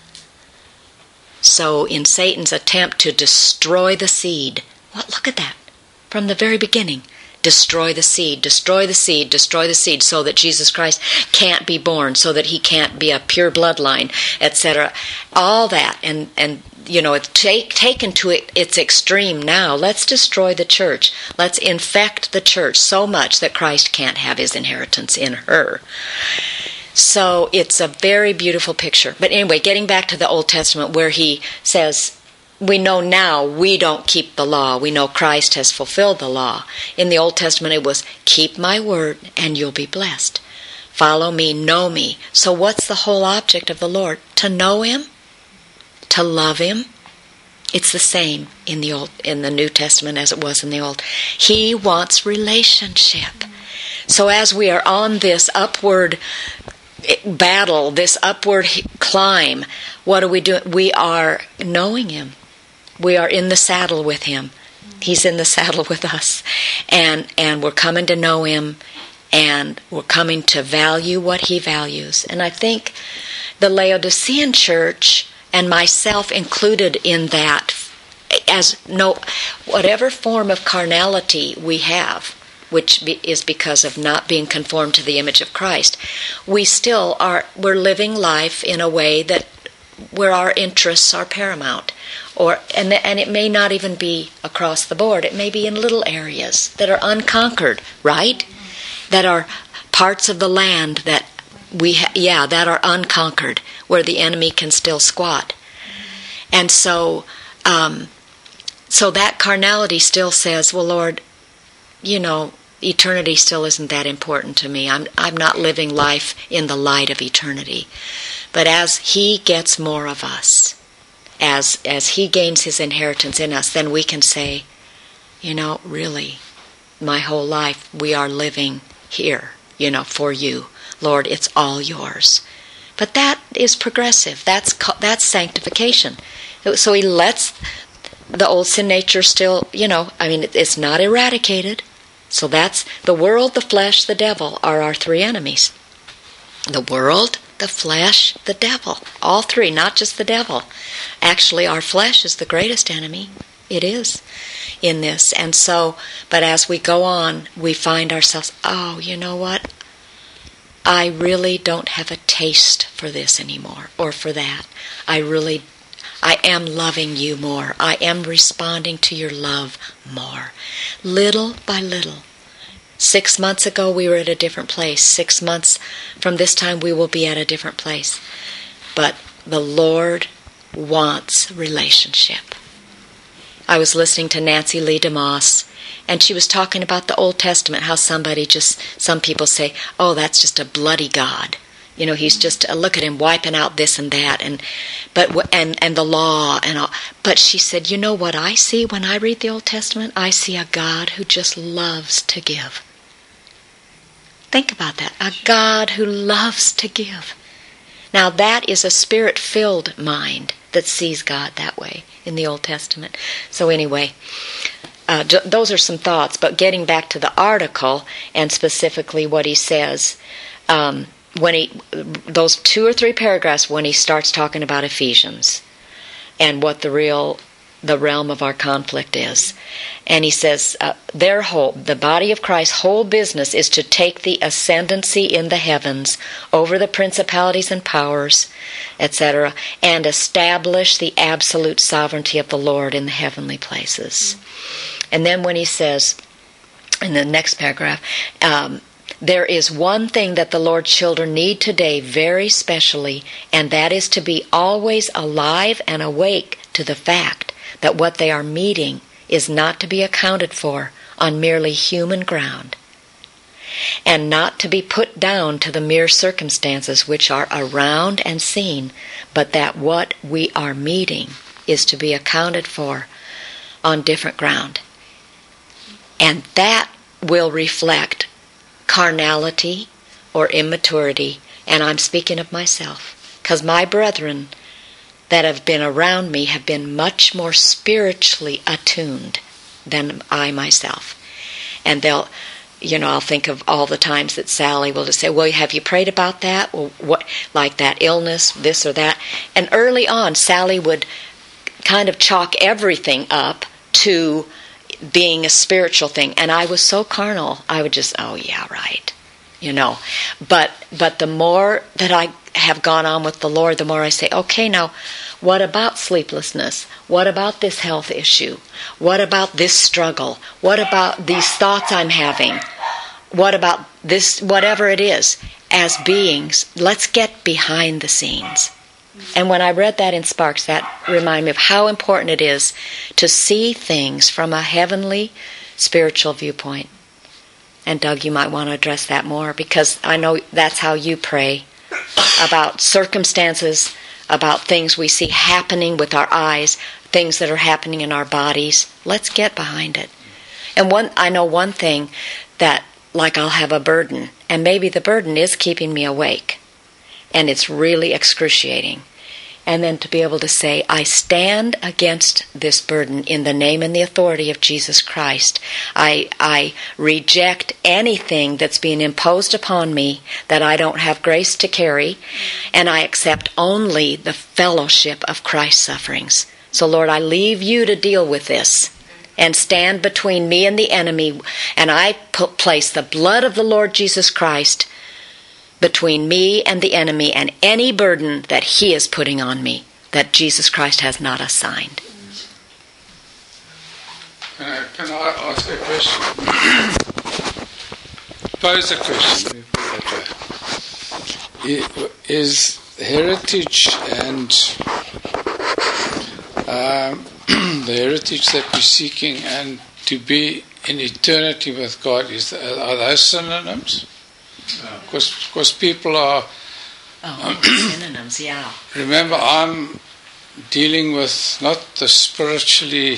So in Satan's attempt to destroy the seed, well, look at that, from the very beginning. Destroy the seed, destroy the seed, destroy the seed, so that Jesus Christ can't be born, so that he can't be a pure bloodline, etc. All that, and you know, it's taken to its extreme now. Let's destroy the church. Let's infect the church so much that Christ can't have his inheritance in her. So it's a very beautiful picture. But anyway, getting back to the Old Testament where he says, we know now we don't keep the law. We know Christ has fulfilled the law. In the Old Testament it was, keep my word and you'll be blessed. Follow me, know me. So what's the whole object of the Lord? To know him, to love him. It's the same in the New Testament as it was in the Old. He wants relationship. So as we are on this upward battle, this upward climb, what do we do? We are knowing him. We are in the saddle with him. He's in the saddle with us. And we're coming to know him, and we're coming to value what he values. And I think the Laodicean church, and myself included in that, as whatever form of carnality we have, which is because of not being conformed to the image of Christ, we're living life in a way that where our interests are paramount, and it may not even be across the board. It may be in little areas that are unconquered, right? That are parts of the land that that are unconquered, where the enemy can still squat. And so that carnality still says, well, Lord, you know, eternity still isn't that important to me. I'm not living life in the light of eternity. But as he gets more of us, as he gains his inheritance in us, then we can say, you know, really, my whole life we are living here, you know, for you. Lord, it's all yours. But that is progressive. That's sanctification. So he lets the old sin nature still, you know, I mean, it's not eradicated. So that's the world, the flesh, the devil are our three enemies. The world, the flesh, the devil. All three, not just the devil. Actually, our flesh is the greatest enemy. It is in this. And so, but as we go on, we find ourselves, oh, you know what? I really don't have a taste for this anymore, or for that. I am loving you more. I am responding to your love more. Little by little. 6 months ago we were at a different place. 6 months from this time we will be at a different place. But the Lord wants relationship. I was listening to Nancy Lee DeMoss, and she was talking about the Old Testament, how some people say, oh, that's just a bloody God. You know, he's just, look at him wiping out this and that, and the law and all. But she said, you know what I see when I read the Old Testament? I see a God who just loves to give. Think about that. A God who loves to give. Now that is a spirit-filled mind that sees God that way in the Old Testament. So anyway, those are some thoughts. But getting back to the article, and specifically what he says, those 2 or 3 paragraphs when he starts talking about Ephesians and what the real the realm of our conflict is. And he says the body of Christ's whole business is to take the ascendancy in the heavens over the principalities and powers, etc., and establish the absolute sovereignty of the Lord in the heavenly places. And then when he says, in the next paragraph, there is one thing that the Lord's children need today very specially, and that is to be always alive and awake to the fact that what they are meeting is not to be accounted for on merely human ground, and not to be put down to the mere circumstances which are around and seen, but that what we are meeting is to be accounted for on different ground. And that will reflect carnality or immaturity, and I'm speaking of myself, because my brethren that have been around me have been much more spiritually attuned than I myself. And I'll think of all the times that Sally will just say, well, have you prayed about that? Well, what, like that illness, this or that? And early on, Sally would kind of chalk everything up to being a spiritual thing. And I was so carnal, I would just, oh yeah, right. But the more that I have gone on with the Lord, the more I say, okay, now, what about sleeplessness? What about this health issue? What about this struggle? What about these thoughts I'm having? What about this, whatever it is? As beings, let's get behind the scenes. And when I read that in Sparks, that reminded me of how important it is to see things from a heavenly, spiritual viewpoint. And Doug, you might want to address that more, because I know that's how you pray about circumstances, about things we see happening with our eyes, things that are happening in our bodies. Let's get behind it. And I know one thing, that like I'll have a burden, and maybe the burden is keeping me awake, and it's really excruciating. And then to be able to say, I stand against this burden in the name and the authority of Jesus Christ. I reject anything that's being imposed upon me that I don't have grace to carry, and I accept only the fellowship of Christ's sufferings. So Lord, I leave you to deal with this and stand between me and the enemy, and I place the blood of the Lord Jesus Christ between me and the enemy and any burden that he is putting on me that Jesus Christ has not assigned. Can I ask a question? Pose a question. Is heritage and the heritage that we're seeking and to be in eternity with God, are those synonyms? Because people are... synonyms, yeah. Remember, I'm dealing with not the spiritually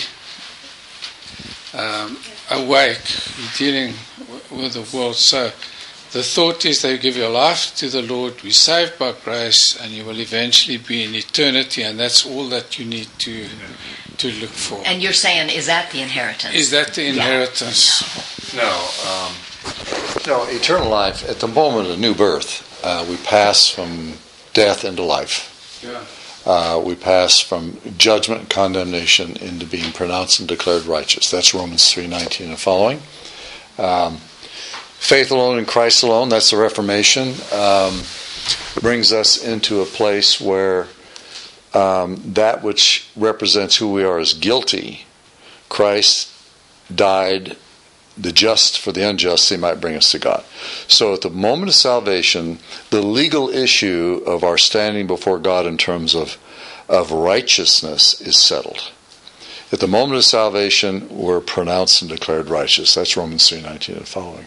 awake, dealing with the world. So the thought is that you give your life to the Lord, we're saved by grace, and you will eventually be in eternity, and that's all that you need to look for. And you're saying, is that the inheritance? Is that the inheritance? No, eternal life, at the moment of new birth, we pass from death into life. Yeah. We pass from judgment and condemnation into being pronounced and declared righteous. That's Romans 3:19 and following. Faith alone in Christ alone, that's the Reformation, brings us into a place where that which represents who we are as guilty, Christ died, the just for the unjust, he might bring us to God. So at the moment of salvation, the legal issue of our standing before God in terms of righteousness is settled. At the moment of salvation, we're pronounced and declared righteous. That's Romans 3:19 and following.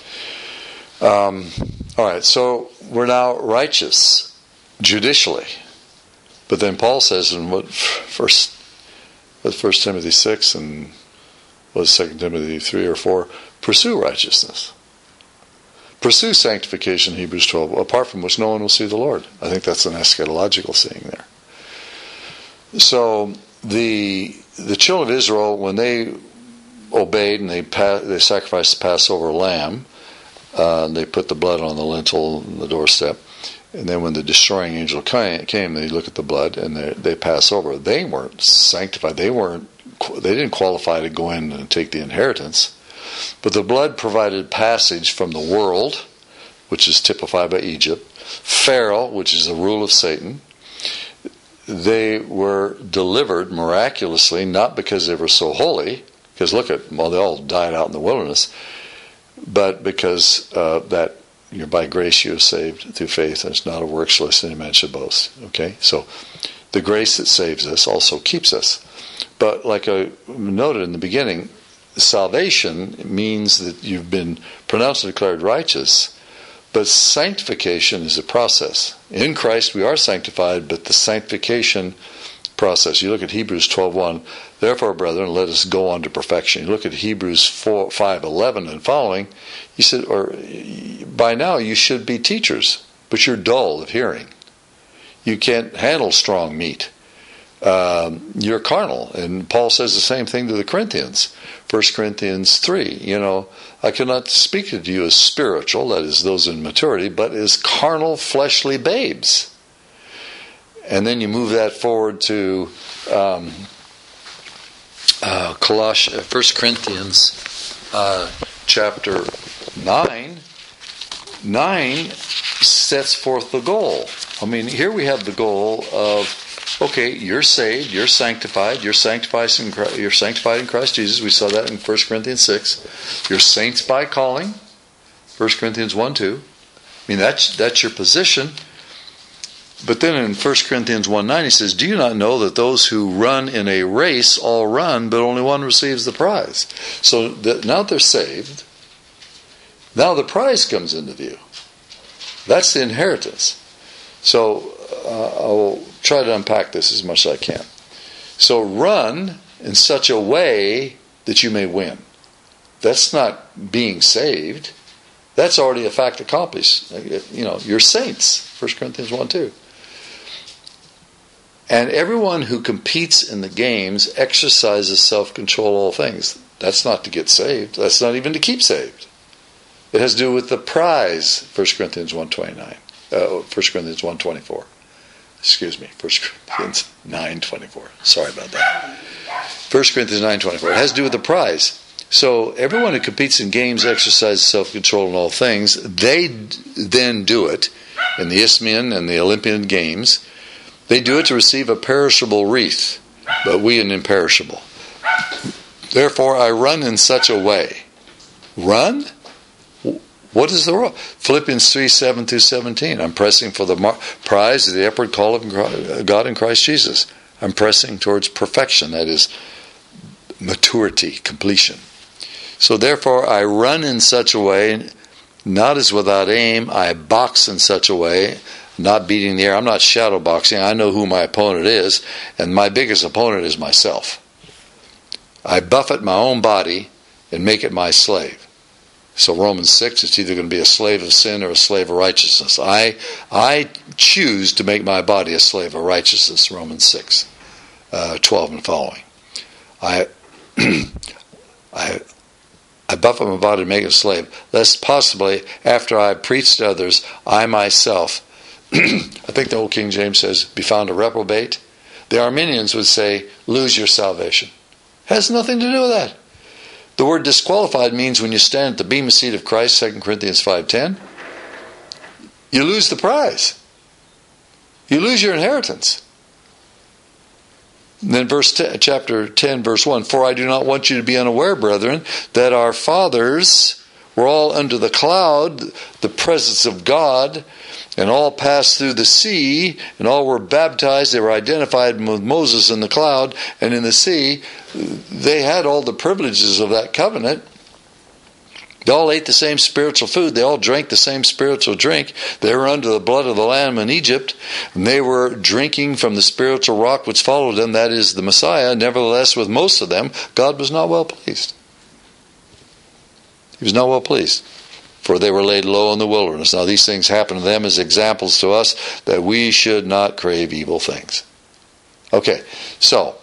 All right, so we're now righteous judicially. But then Paul says in First Timothy 6 and 2 Timothy 3 or 4, pursue righteousness. Pursue sanctification, Hebrews 12, apart from which no one will see the Lord. I think that's an eschatological seeing there. So the children of Israel, when they obeyed and they sacrificed the Passover lamb, they put the blood on the lintel and the doorstep, And then when the destroying angel came, they look at the blood and they pass over. They weren't sanctified. They didn't qualify to go in and take the inheritance. But the blood provided passage from the world, which is typified by Egypt, Pharaoh, which is the rule of Satan. They were delivered miraculously, not because they were so holy, because they all died out in the wilderness, but because that by grace you are saved through faith, and it's not a works lest any man should boast. Okay, so the grace that saves us also keeps us. But like I noted in the beginning, salvation means that you've been pronounced and declared righteous, but sanctification is a process. In Christ we are sanctified, but the sanctification process. You look at Hebrews 12:1, therefore, brethren, let us go on to perfection. You look at Hebrews 5:11 and following, he said, or by now you should be teachers, but you're dull of hearing. You can't handle strong meat. You're carnal. And Paul says the same thing to the Corinthians. 1 Corinthians 3, I cannot speak to you as spiritual, that is those in maturity, but as carnal, fleshly babes. And then you move that forward to 1 Corinthians chapter 9. 9 sets forth the goal. Here we have the goal of, okay, you're saved, you're sanctified, you're sanctified in Christ Jesus. We saw that in 1 Corinthians 6. You're saints by calling, 1 Corinthians 1:2. That's your position. But then in 1 Corinthians 1:9 he says, do you not know that those who run in a race all run, but only one receives the prize? So now they're saved. Now the prize comes into view. That's the inheritance. So I'll try to unpack this as much as I can. So run in such a way that you may win. That's not being saved. That's already a fact accomplished. You're saints. 1 Corinthians 1:2. And everyone who competes in the games exercises self-control all things. That's not to get saved. That's not even to keep saved. It has to do with the prize, 1 Corinthians 1:29. 1 Corinthians 1:24. Excuse me, 1 Corinthians 9:24. Sorry about that. 1 Corinthians 9:24. It has to do with the prize. So everyone who competes in games exercises self-control in all things. They then do it in the Isthmian and the Olympian Games. They do it to receive a perishable wreath, but we an imperishable. Therefore I run in such a way. Run? What is the rule? Philippians 3:7-17. I'm pressing for the prize of the upward call of God in Christ Jesus. I'm pressing towards perfection, that is, maturity, completion. So therefore I run in such a way, not as without aim. I box in such a way, not beating the air. I'm not shadow boxing. I know who my opponent is, and my biggest opponent is myself. I buffet my own body and make it my slave. So Romans 6, it's either going to be a slave of sin or a slave of righteousness. I choose to make my body a slave of righteousness, Romans 6, 12 and following. I buffet my body to make it a slave, lest possibly, after I preach to others, I myself, I think the old King James says, be found a reprobate. The Arminians would say, lose your salvation. Has nothing to do with that. The word disqualified means when you stand at the bema seat of Christ, 2 Corinthians 5:10, you lose the prize. You lose your inheritance. And then chapter 10, verse 1, for I do not want you to be unaware, brethren, that our fathers were all under the cloud, the presence of God, and all passed through the sea, and all were baptized. They were identified with Moses in the cloud and in the sea. They had all the privileges of that covenant. They all ate the same spiritual food. They all drank the same spiritual drink. They were under the blood of the Lamb in Egypt, and they were drinking from the spiritual rock which followed them, that is the Messiah. Nevertheless, with most of them, God was not well pleased. He was not well pleased, for they were laid low in the wilderness. Now these things happen to them as examples to us that we should not crave evil things. Okay, so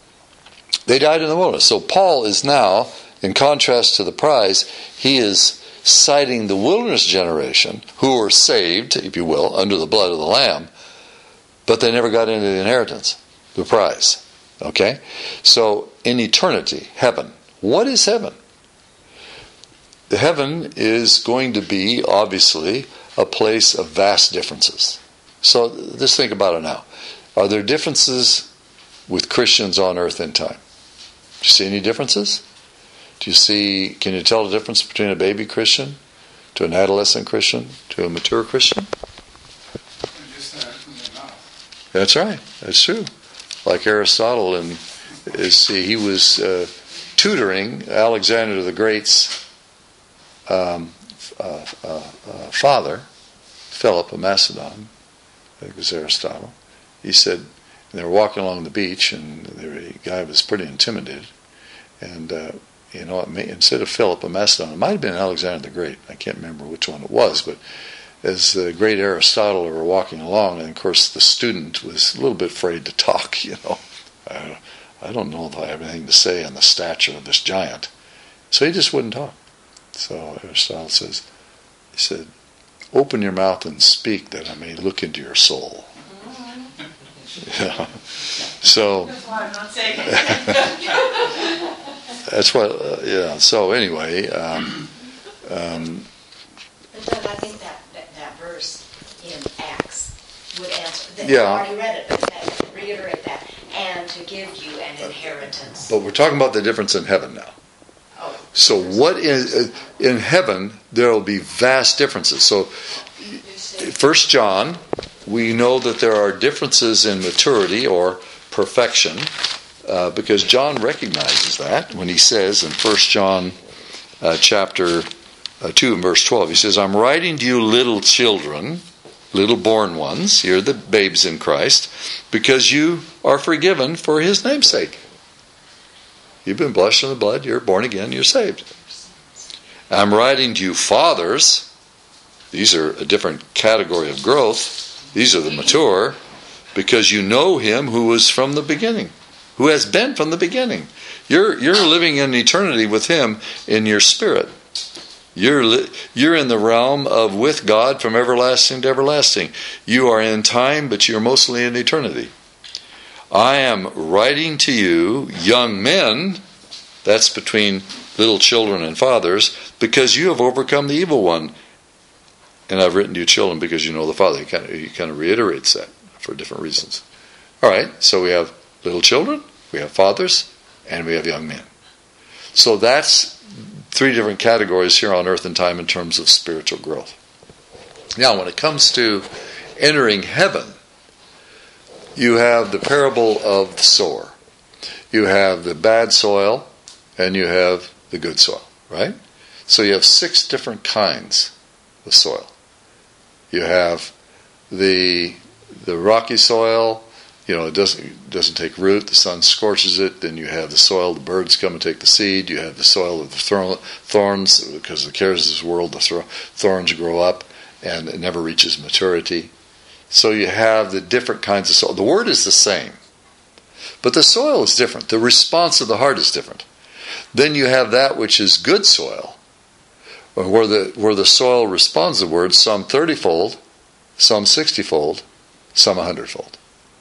they died in the wilderness. So Paul is now, in contrast to the prize, he is citing the wilderness generation, who were saved, if you will, under the blood of the Lamb, but they never got into the inheritance, the prize. Okay? So, in eternity, heaven. What is heaven? The heaven is going to be, obviously, a place of vast differences. So, just think about it now. Are there differences with Christians on earth in time? Do you see any differences? Can you tell the difference between a baby Christian, to an adolescent Christian, to a mature Christian? That's right. That's true. Like Aristotle, he was tutoring Alexander the Great's father, Philip of Macedon. I think it was Aristotle. He said, they were walking along the beach, and the guy was pretty intimidated. And, instead of Philip of Macedon, it might have been Alexander the Great. I can't remember which one it was, but as the great Aristotle were walking along, and of course the student was a little bit afraid to talk, I don't know if I have anything to say on the stature of this giant. So he just wouldn't talk. So Aristotle he said, open your mouth and speak that I may look into your soul. So that's why I'm not saying it. That's what, so anyway. But I think that verse in Acts would answer. You've already read it, but reiterate that. And to give you an inheritance. But we're talking about the difference in heaven now. Oh. So what is in heaven? There will be vast differences. So 1 John, we know that there are differences in maturity or perfection, because John recognizes that when he says in 1 John chapter 2 and verse 12, he says, I'm writing to you little children, little born ones, you're the babes in Christ, because you are forgiven for his name's sake. You've been blushed in the blood, you're born again, you're saved. I'm writing to you fathers. These are a different category of growth. These are the mature, because you know him who was from the beginning, who has been from the beginning. You're living in eternity with him in your spirit. You're in the realm of with God from everlasting to everlasting. You are in time, but you're mostly in eternity. I am writing to you, young men, that's between little children and fathers, because you have overcome the evil one. And I've written to you, children, because you know the Father. He kind of reiterates that for different reasons. All right, so we have little children, we have fathers, and we have young men. So that's three different categories here on earth and time in terms of spiritual growth. Now, when it comes to entering heaven, you have the parable of the sower. You have the bad soil, and you have the good soil, right? So you have 6 different kinds of soil. You have the rocky soil, it doesn't take root, the sun scorches it. Then you have the soil, the birds come and take the seed. You have the soil of the thorns, because of the cares of this world, the thorns grow up and it never reaches maturity. So you have the different kinds of soil. The word is the same, but the soil is different. The response of the heart is different. Then you have that which is good soil, where the soil responds to the word, some 30-fold, some 60-fold, some 100-fold.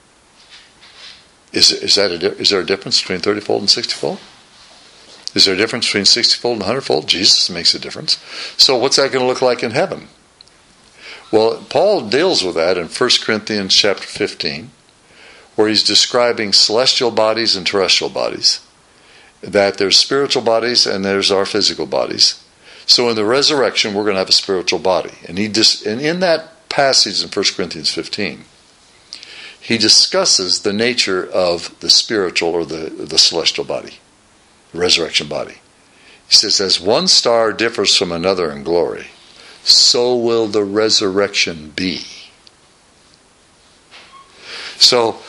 Is there a difference between 30-fold and 60-fold? Is there a difference between 60-fold and 100-fold? Jesus makes a difference. So what's that going to look like in heaven? Well, Paul deals with that in 1 Corinthians chapter 15, where he's describing celestial bodies and terrestrial bodies. That there's spiritual bodies and there's our physical bodies. So in the resurrection, we're going to have a spiritual body. And in that passage in 1 Corinthians 15, he discusses the nature of the spiritual or the celestial body, the resurrection body. He says, as one star differs from another in glory, so will the resurrection be. So,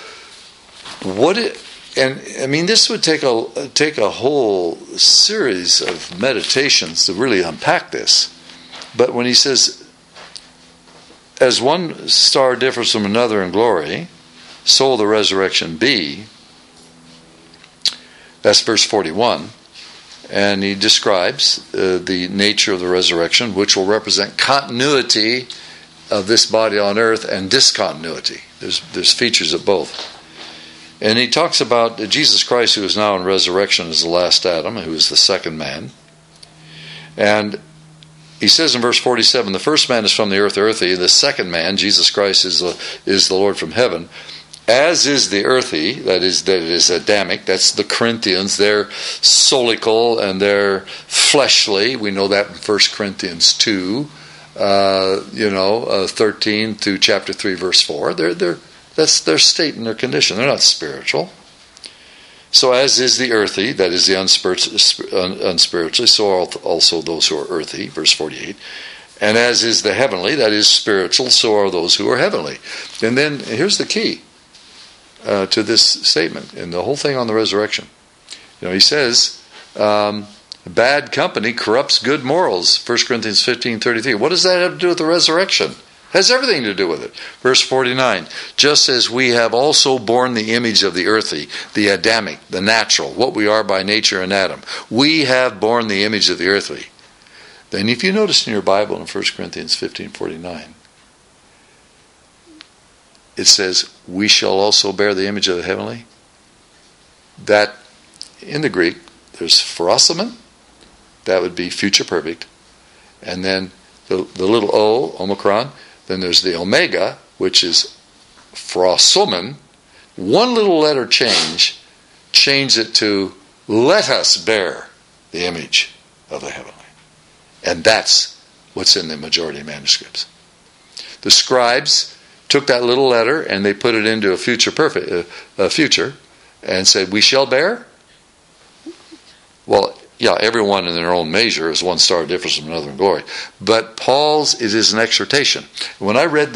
this would take a whole series of meditations to really unpack this. But when he says, as one star differs from another in glory, so will the resurrection be. That's verse 41. and he describes the nature of the resurrection, which will represent continuity of this body on earth and discontinuity. There's features of both. And he talks about Jesus Christ, who is now in resurrection, as the last Adam, who is the second man. And he says in verse 47, the first man is from the earth, earthy. The second man, Jesus Christ, is the Lord from heaven. As is the earthy, that is Adamic, that's the Corinthians, they're solical and they're fleshly. We know that in 1 Corinthians 2, 13 through chapter 3, verse 4. That's their state and their condition. They're not spiritual. So as is the earthy, that is the unspiritually, so are also those who are earthy, verse 48. And as is the heavenly, that is spiritual, so are those who are heavenly. And then here's the key to this statement and the whole thing on the resurrection. He says, bad company corrupts good morals, 1 Corinthians 15:33. What does that have to do with the resurrection? It has everything to do with it. Verse 49, just as we have also borne the image of the earthy, the Adamic, the natural, what we are by nature in Adam. We have borne the image of the earthly. Then if you notice in your Bible in 1 Corinthians 15:49, it says, we shall also bear the image of the heavenly. That, in the Greek, there's pharosimon, that would be future perfect. And then the little o, omicron. Then there's the omega, which is phrosomon. One little letter change it to let us bear the image of the heavenly. And that's what's in the majority of manuscripts. The scribes took that little letter and they put it into a future future and said, we shall bear? Well, yeah, everyone in their own measure is one star difference from another in glory. But Paul's, it is an exhortation. When I read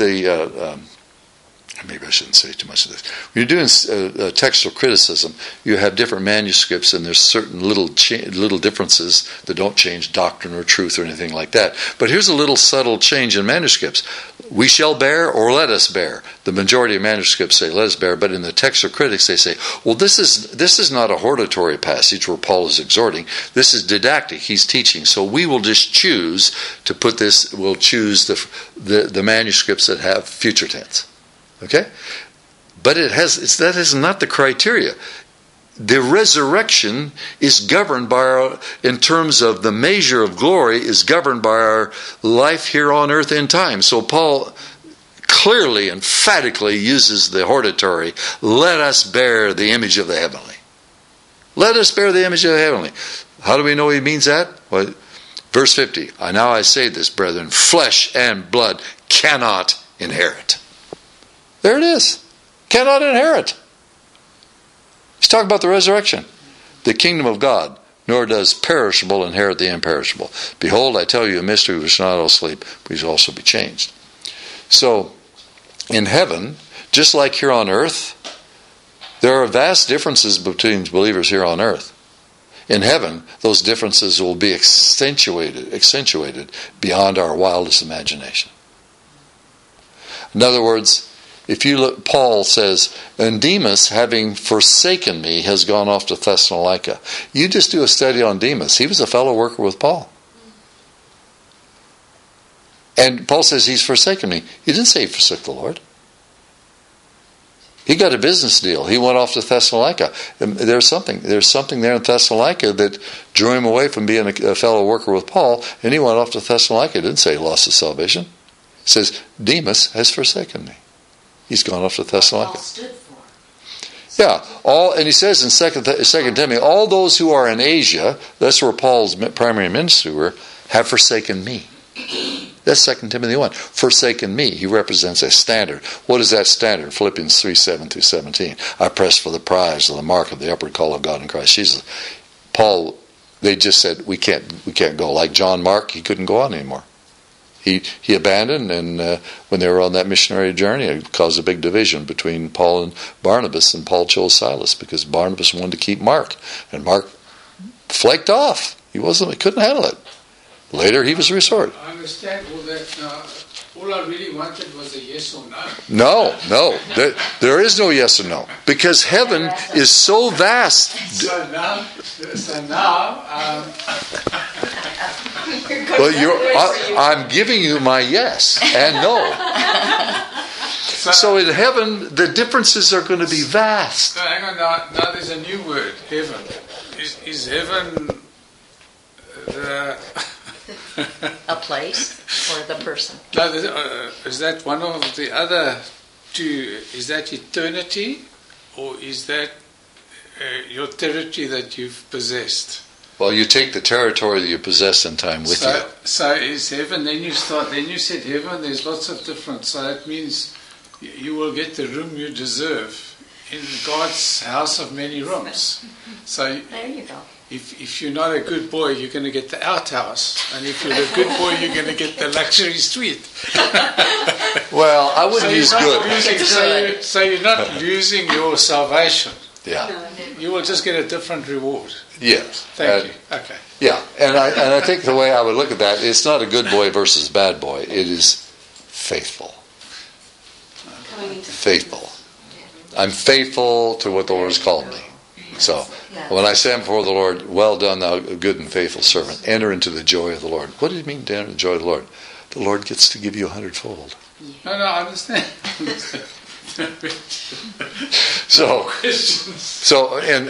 maybe I shouldn't say too much of this. When you're doing textual criticism, you have different manuscripts and there's certain little differences that don't change doctrine or truth or anything like that. But here's a little subtle change in manuscripts. We shall bear or let us bear. The majority of manuscripts say let us bear, but in the textual critics they say, well, this is not a hortatory passage where Paul is exhorting. This is didactic. He's teaching. So we will just choose to put this, we'll choose the manuscripts that have future tense. Okay? But that is not the criteria. The resurrection is governed by in terms of the measure of glory, is governed by our life here on earth in time. So Paul clearly, emphatically uses the hortatory, let us bear the image of the heavenly. Let us bear the image of the heavenly. How do we know he means that? Well, verse 50, now I say this, brethren, flesh and blood cannot inherit. There it is. Cannot inherit. He's talking about the resurrection. The kingdom of God. Nor does perishable inherit the imperishable. Behold, I tell you a mystery, we shall not all sleep, we shall also be changed. So, in heaven, just like here on earth, there are vast differences between believers here on earth. In heaven, those differences will be accentuated beyond our wildest imagination. In other words, if you look, Paul says, and Demas, having forsaken me, has gone off to Thessalonica. You just do a study on Demas. He was a fellow worker with Paul. And Paul says he's forsaken me. He didn't say he forsook the Lord. He got a business deal. He went off to Thessalonica. And there's something there in Thessalonica that drew him away from being a fellow worker with Paul, and he went off to Thessalonica. He didn't say he lost his salvation. He says, Demas has forsaken me. He's gone off to Thessalonica. Yeah, and he says in 2 Timothy, all those who are in Asia, that's where Paul's primary ministry were, have forsaken me. That's 2 Timothy 1. Forsaken me. He represents a standard. What is that standard? Philippians 3:7-17. I press for the prize of the mark of the upward call of God in Christ Jesus. Paul, they just said, we can't go. Like John Mark, he couldn't go on anymore. He abandoned, and when they were on that missionary journey, it caused a big division between Paul and Barnabas, and Paul chose Silas because Barnabas wanted to keep Mark, and Mark flaked off. He couldn't handle it. Later, he was restored. I understand all all I really wanted was a yes or no. No. There is no yes or no. Because heaven is so vast. So now, well, I'm giving you my yes and no. So in heaven, the differences are going to be vast. So hang on, now there's a new word, heaven. Is heaven A place or the person? No, is that one of the other two? Is that eternity, or is that your territory that you've possessed? Well, you take the territory that you possess in time with you. So is heaven? Then you said heaven. There's lots of different. So that means you will get the room you deserve in God's house of many rooms. So there you go. If you're not a good boy, you're going to get the outhouse, and if you're a good boy, you're going to get the luxury suite. Well, I wouldn't use good. So you're not losing your salvation. Yeah. You will just get a different reward. Yes. Thank you. Okay. Yeah, and I think the way I would look at that, it's not a good boy versus bad boy. It is faithful. Faithful. I'm faithful to what the Lord has called me. So when I stand before the Lord, well done, thou good and faithful servant. Enter into the joy of the Lord. What does it mean to enter the joy of the Lord? The Lord gets to give you 100-fold. No, I understand. So in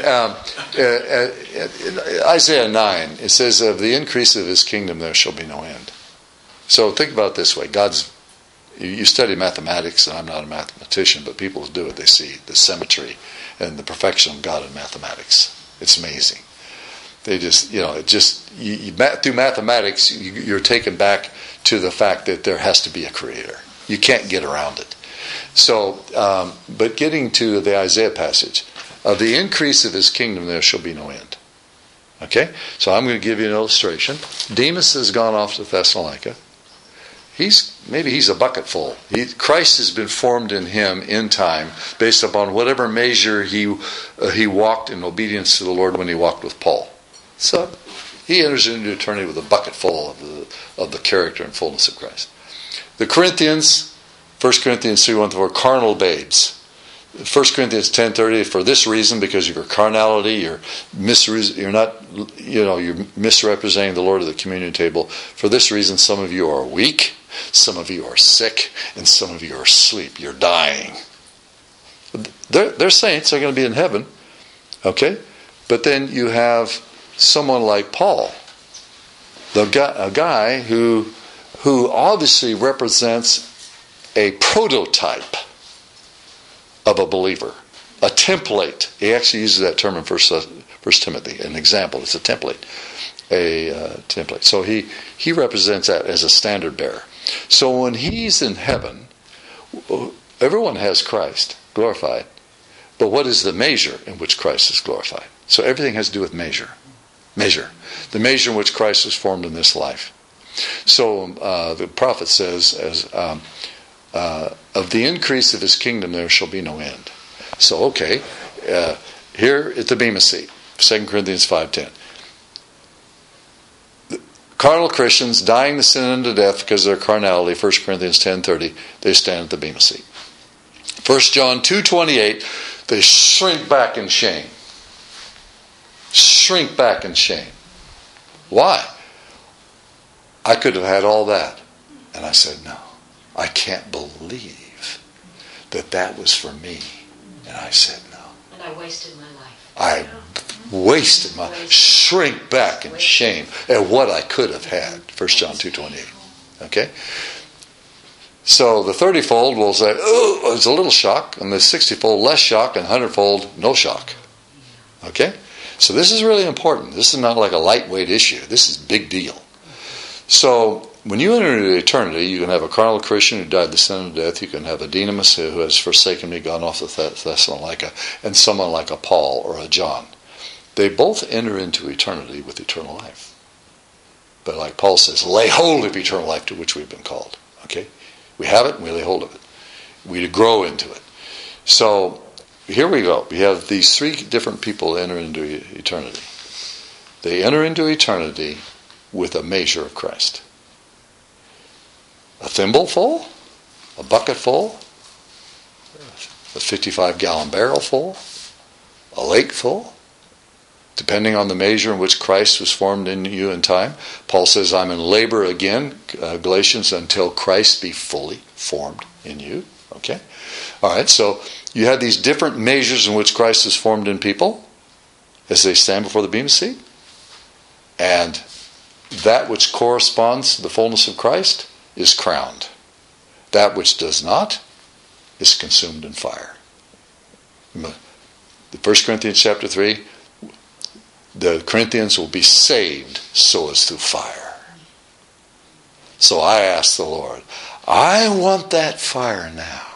Isaiah 9, it says, of the increase of his kingdom there shall be no end. So think about it this way. You study mathematics, and I'm not a mathematician, but people who do it, they see the symmetry and the perfection of God in mathematics. It's amazing. They just, through mathematics, you're taken back to the fact that there has to be a creator. You can't get around it. So, but getting to the Isaiah passage, of the increase of his kingdom there shall be no end. Okay? So I'm going to give you an illustration. Demas has gone off to Thessalonica. Maybe he's a bucket full. Christ has been formed in him in time based upon whatever measure he walked in obedience to the Lord when he walked with Paul. So he enters into eternity with a bucket full of the character and fullness of Christ. The Corinthians, 1 Corinthians 3:1-4, carnal babes. 1 Corinthians 10:30, for this reason, because of your carnality, you're misrepresenting the Lord at the communion table. For this reason, some of you are weak, some of you are sick, and some of you are asleep. You're dying. They're saints. They're going to be in heaven. Okay? But then you have someone like Paul, a guy who obviously represents a prototype of a believer, a template. He actually uses that term in 1 Timothy, an example. It's a template, template. So he represents that as a standard bearer. So when he's in heaven, everyone has Christ glorified, but what is the measure in which Christ is glorified? So everything has to do with measure. The measure in which Christ was formed in this life. So the prophet says, of the increase of his kingdom there shall be no end. So, okay, here at the Bema Seat, 2 Corinthians 5:10. Carnal Christians dying the sin unto death because of their carnality, 1 Corinthians 10:30, they stand at the Bema Seat. 1 John 2:28, they shrink back in shame. Shrink back in shame. Why? I could have had all that. And I said, no, I can't believe that was for me. And I said, no. And I wasted my life. I wasted my shrink back in shame at what I could have had. 1 John 2:28. Okay? So the 30-fold will say, oh, it's a little shock. And the 60-fold, less shock. And 100-fold, no shock. Okay? So this is really important. This is not like a lightweight issue. This is a big deal. So when you enter into eternity, you can have a carnal Christian who died the sin of death. You can have a Demas who has forsaken me, gone off to Thessalonica, and someone like a Paul or a John. They both enter into eternity with eternal life. But like Paul says, lay hold of eternal life to which we've been called. Okay? We have it and we lay hold of it. We grow into it. So here we go. We have these three different people enter into eternity. They enter into eternity with a measure of Christ. A thimble full? a bucket full, a 55-gallon barrel full, a lake full, depending on the measure in which Christ was formed in you in time. Paul says, I'm in labor again, Galatians, until Christ be fully formed in you. Okay? All right, so you have these different measures in which Christ is formed in people as they stand before the bema seat. And that which corresponds to the fullness of Christ is crowned. That which does not is consumed in fire. The 1 Corinthians chapter 3, the Corinthians will be saved so as through fire. So I asked the Lord, I want that fire now.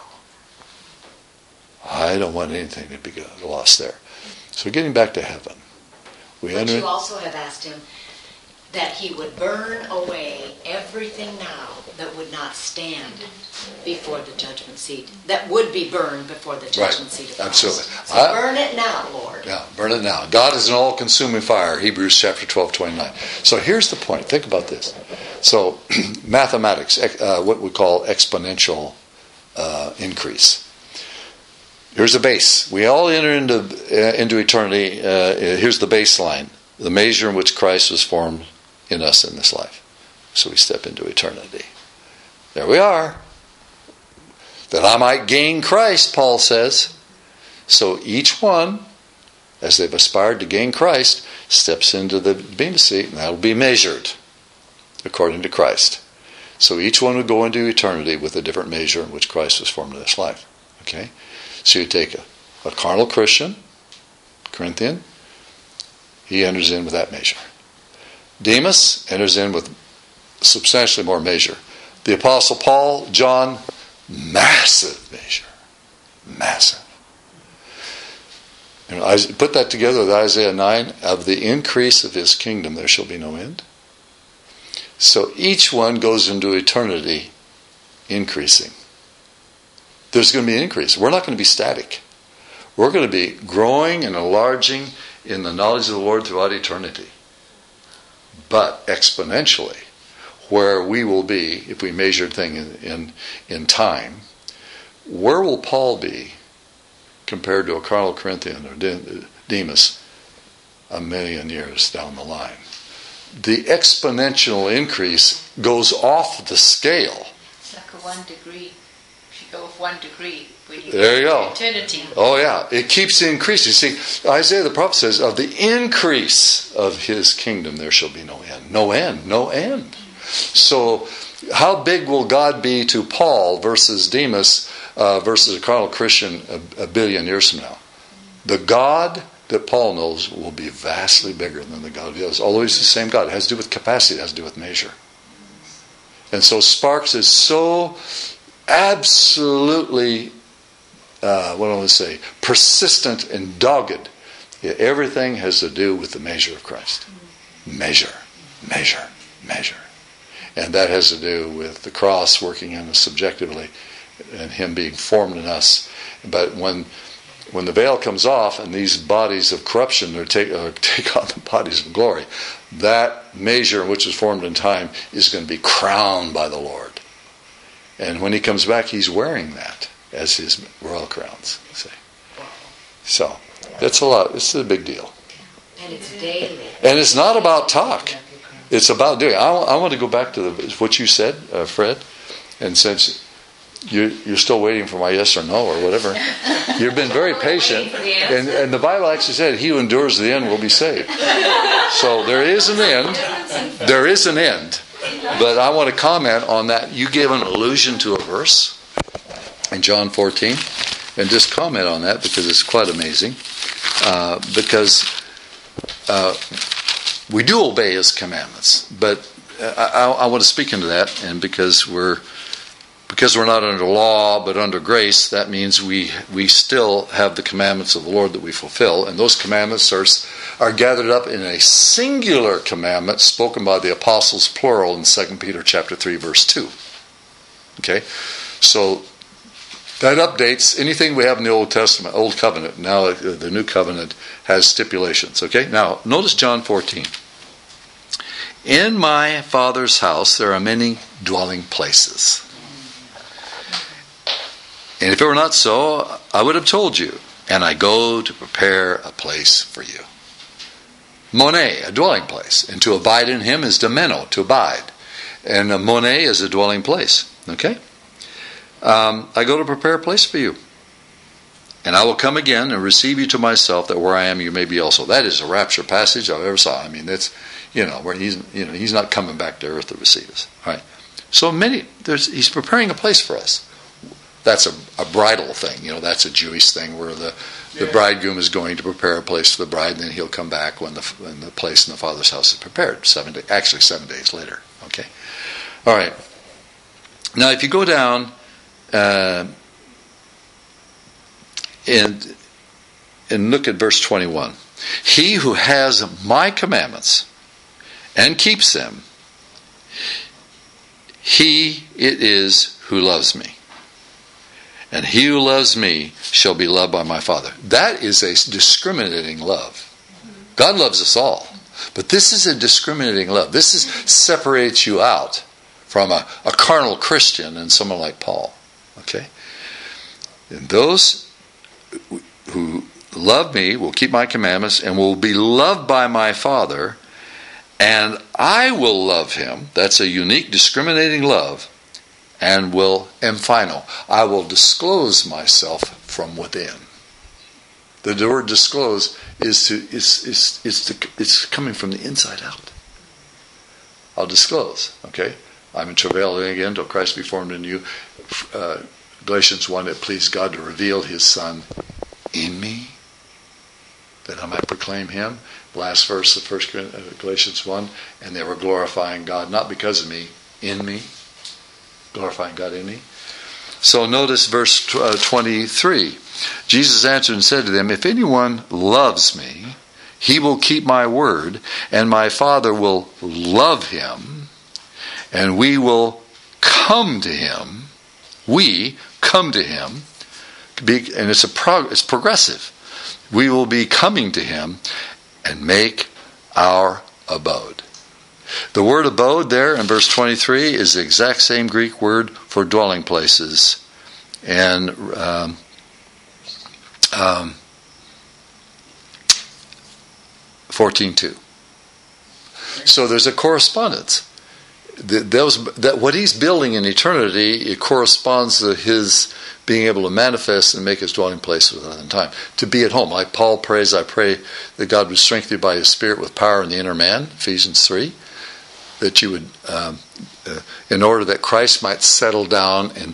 I don't want anything to be lost there. So getting back to heaven. But you also have asked him that he would burn away everything now that would not stand before the judgment seat, that would be burned before the judgment seat of Christ. Absolutely. So burn it now, Lord. Yeah, burn it now. God is an all-consuming fire, Hebrews chapter 12:29. So here's the point. Think about this. So mathematics, what we call exponential increase. Here's a base. We all enter into eternity. Here's the baseline, the measure in which Christ was formed in us in this life. So we step into eternity. There we are. That I might gain Christ, Paul says. So each one, as they've aspired to gain Christ, steps into the bema seat, and that will be measured according to Christ. So each one would go into eternity with a different measure in which Christ was formed in this life. Okay? So you take a carnal Christian, Corinthian, he enters in with that measure. Demas enters in with substantially more measure. The Apostle Paul, John, massive measure. Massive. And I put that together with Isaiah 9, of the increase of his kingdom there shall be no end. So each one goes into eternity increasing. There's going to be an increase. We're not going to be static. We're going to be growing and enlarging in the knowledge of the Lord throughout eternity. But exponentially, where we will be, if we measured things in time, where will Paul be compared to a carnal Corinthian or Demas a million years down the line? The exponential increase goes off the scale. It's like a 1 degree. If you go off 1 degree, when you there you go. Eternity. Oh yeah, it keeps increasing. See, Isaiah the prophet says, of the increase of his kingdom there shall be no end. No end, no end. So how big will God be to Paul versus Demas versus a carnal Christian a billion years from now? The God that Paul knows will be vastly bigger than the God of the others. Although he's the same God. It has to do with capacity. It has to do with measure. And so Sparks is so absolutely, persistent and dogged. Everything has to do with the measure of Christ. Measure, measure, measure. And that has to do with the cross working in us subjectively and him being formed in us. But when the veil comes off and these bodies of corruption take on the bodies of glory, that measure which was formed in time is going to be crowned by the Lord. And when he comes back, he's wearing that as his royal crowns. See? So, that's a lot. It's a big deal. And it's daily. And it's not about talk. It's about doing. I want to go back to what you said, Fred. And since you're still waiting for my yes or no or whatever, you've been very patient. And the Bible actually said, he who endures to the end will be saved. So there is an end. There is an end. But I want to comment on that. You gave an allusion to a verse in John 14. And just comment on that because it's quite amazing. Because we do obey his commandments. But I want to speak into that. And because we're not under law but under grace, that means we still have the commandments of the Lord that we fulfill. And those commandments are gathered up in a singular commandment spoken by the apostles, plural, in 2 Peter chapter 3, verse 2. Okay? So that updates anything we have in the Old Testament, Old Covenant. Now the New Covenant has stipulations. Okay? Now, notice John 14. In my Father's house there are many dwelling places. And if it were not so, I would have told you. And I go to prepare a place for you. Mone, a dwelling place. And to abide in him is domeno, to abide. And mone is a dwelling place. Okay? I go to prepare a place for you. And I will come again and receive you to myself, that where I am you may be also. That is a rapture passage I've ever saw. I mean, that's, where he's not coming back to earth to receive us. All right. So he's preparing a place for us. That's a bridal thing. That's a Jewish thing where the bridegroom is going to prepare a place for the bride, and then he'll come back when the place in the Father's house is prepared. 7 days later. Okay. All right. Now, if you go down and look at verse 21. He who has my commandments and keeps them, he it is who loves me. And he who loves me shall be loved by my Father. That is a discriminating love. God loves us all. But this is a discriminating love. This separates you out from a carnal Christian and someone like Paul. Okay? And those who love me will keep my commandments and will be loved by my Father, and I will love him. That's a unique, discriminating love. And final. I will disclose myself from within. The word disclose is coming from the inside out. I'll disclose. Okay, I'm in travail again till Christ be formed in you. Galatians 1. It pleased God to reveal His Son in me, that I might proclaim Him. Last verse of Galatians 1. And they were glorifying God not because of me, in me. Glorifying God in me. So notice verse 23. Jesus answered and said to them, if anyone loves me, he will keep my word, and my Father will love him, and we will come to him. We come to him, and it's progressive. We will be coming to him and make our abode. The word abode there in verse 23 is the exact same Greek word for dwelling places. And 14:2. So there's a correspondence. What he's building in eternity, it corresponds to his being able to manifest and make his dwelling place within time. To be at home. Like Paul prays, I pray that God would strengthen you by his Spirit with power in the inner man, Ephesians 3. That you would, in order that Christ might settle down and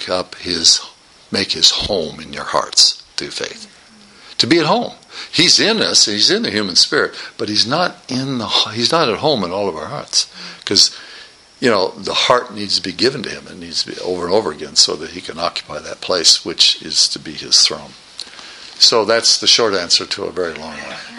make his home in your hearts through faith. To be at home. He's in us, he's in the human spirit, but he's not at home in all of our hearts. Because, the heart needs to be given to him. It needs to be over and over again so that he can occupy that place, which is to be his throne. So that's the short answer to a very long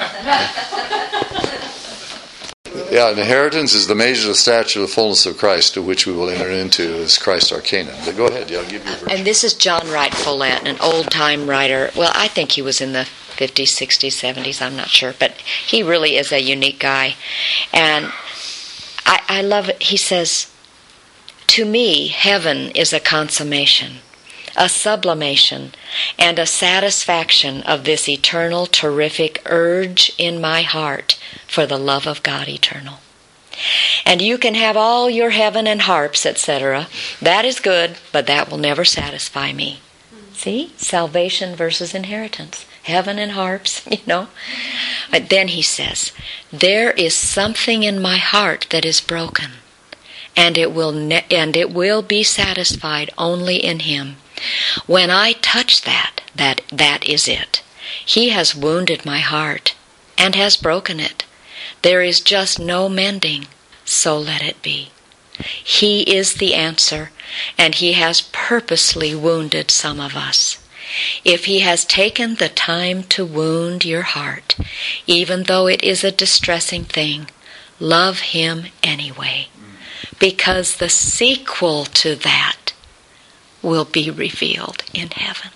one. Yeah, an inheritance is the measure of the stature of the fullness of Christ, to which we will enter into as Christ our Canaan. But go ahead, I'll give you a verse. And this is John Wright Follett, an old-time writer. Well, I think he was in the 50s, 60s, 70s, I'm not sure. But he really is a unique guy. And I love it. He says, to me, heaven is a consummation, a sublimation, and a satisfaction of this eternal, terrific urge in my heart for the love of God eternal. And you can have all your heaven and harps, etc. That is good, but that will never satisfy me. See? Salvation versus inheritance. Heaven and harps, But then he says, there is something in my heart that is broken, and it will be satisfied only in him. When I touch that is it. He has wounded my heart and has broken it. There is just no mending, so let it be. He is the answer, and he has purposely wounded some of us. If he has taken the time to wound your heart, even though it is a distressing thing, love him anyway, because the sequel to that will be revealed in heaven.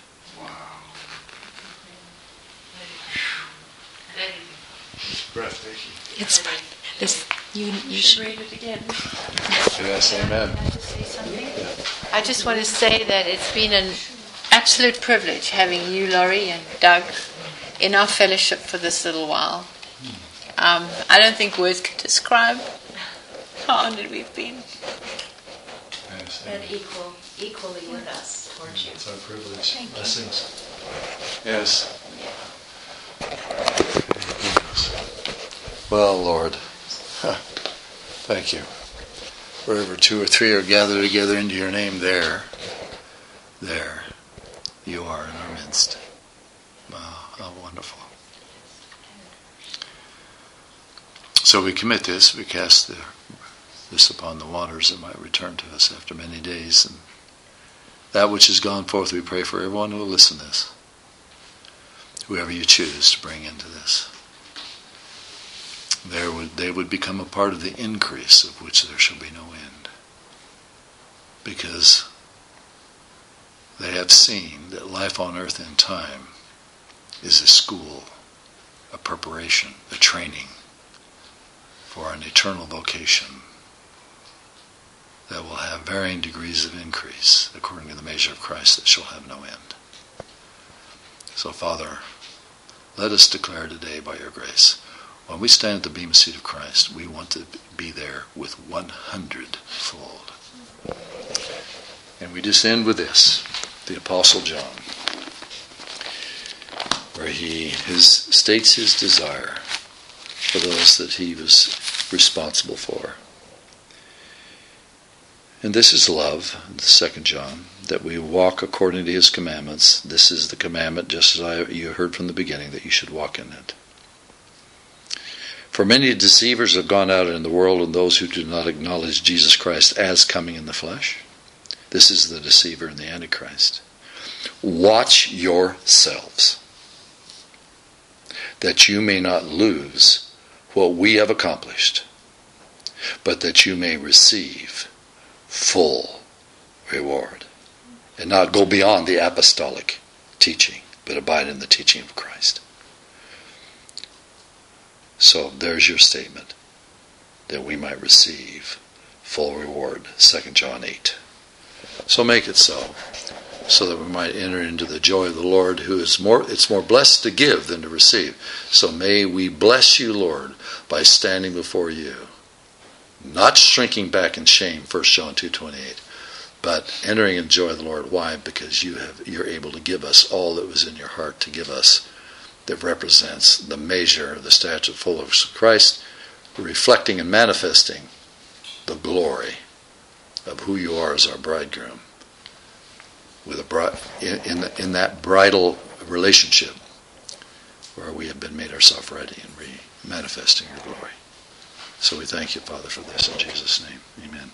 It's this. You should read it again. Yes, amen. I just want to say that it's been an absolute privilege having you, Laurie, and Doug in our fellowship for this little while. I don't think words can describe how honored we've been. And equally with us, weren't you? It's our privilege. Blessings. Yes. Well, Lord, thank you. Wherever 2 or 3 are gathered together into your name, there you are in our midst. Wow, how wonderful. So we commit this, we cast this upon the waters that might return to us after many days. And that which has gone forth, we pray for everyone who will listen to this. Whoever you choose to bring into this. They would become a part of the increase of which there shall be no end. Because they have seen that life on earth in time is a school, a preparation, a training for an eternal vocation that will have varying degrees of increase according to the measure of Christ that shall have no end. So, Father, let us declare today by your grace, when we stand at the bema seat of Christ, we want to be there with 100-fold. And we just end with this, the Apostle John, where he states his desire for those that he was responsible for. And this is love, 2 John, that we walk according to his commandments. This is the commandment, just as you heard from the beginning, that you should walk in it. For many deceivers have gone out in the world, and those who do not acknowledge Jesus Christ as coming in the flesh. This is the deceiver and the Antichrist. Watch yourselves, that you may not lose what we have accomplished, but that you may receive full reward, and not go beyond the apostolic teaching, but abide in the teaching of Christ. So there's your statement, that we might receive full reward, 2 John 8. So make it so that we might enter into the joy of the Lord, it's more blessed to give than to receive. So may we bless you, Lord, by standing before you, not shrinking back in shame, 1 John 2:28, but entering in joy of the Lord. Why? Because you're able to give us all that was in your heart to give us, that represents the measure of the stature of the fullness of Christ, reflecting and manifesting the glory of who you are as our bridegroom, with in that bridal relationship where we have been made ourselves ready and manifesting your glory. So we thank you, Father, for this in Jesus' name. Amen.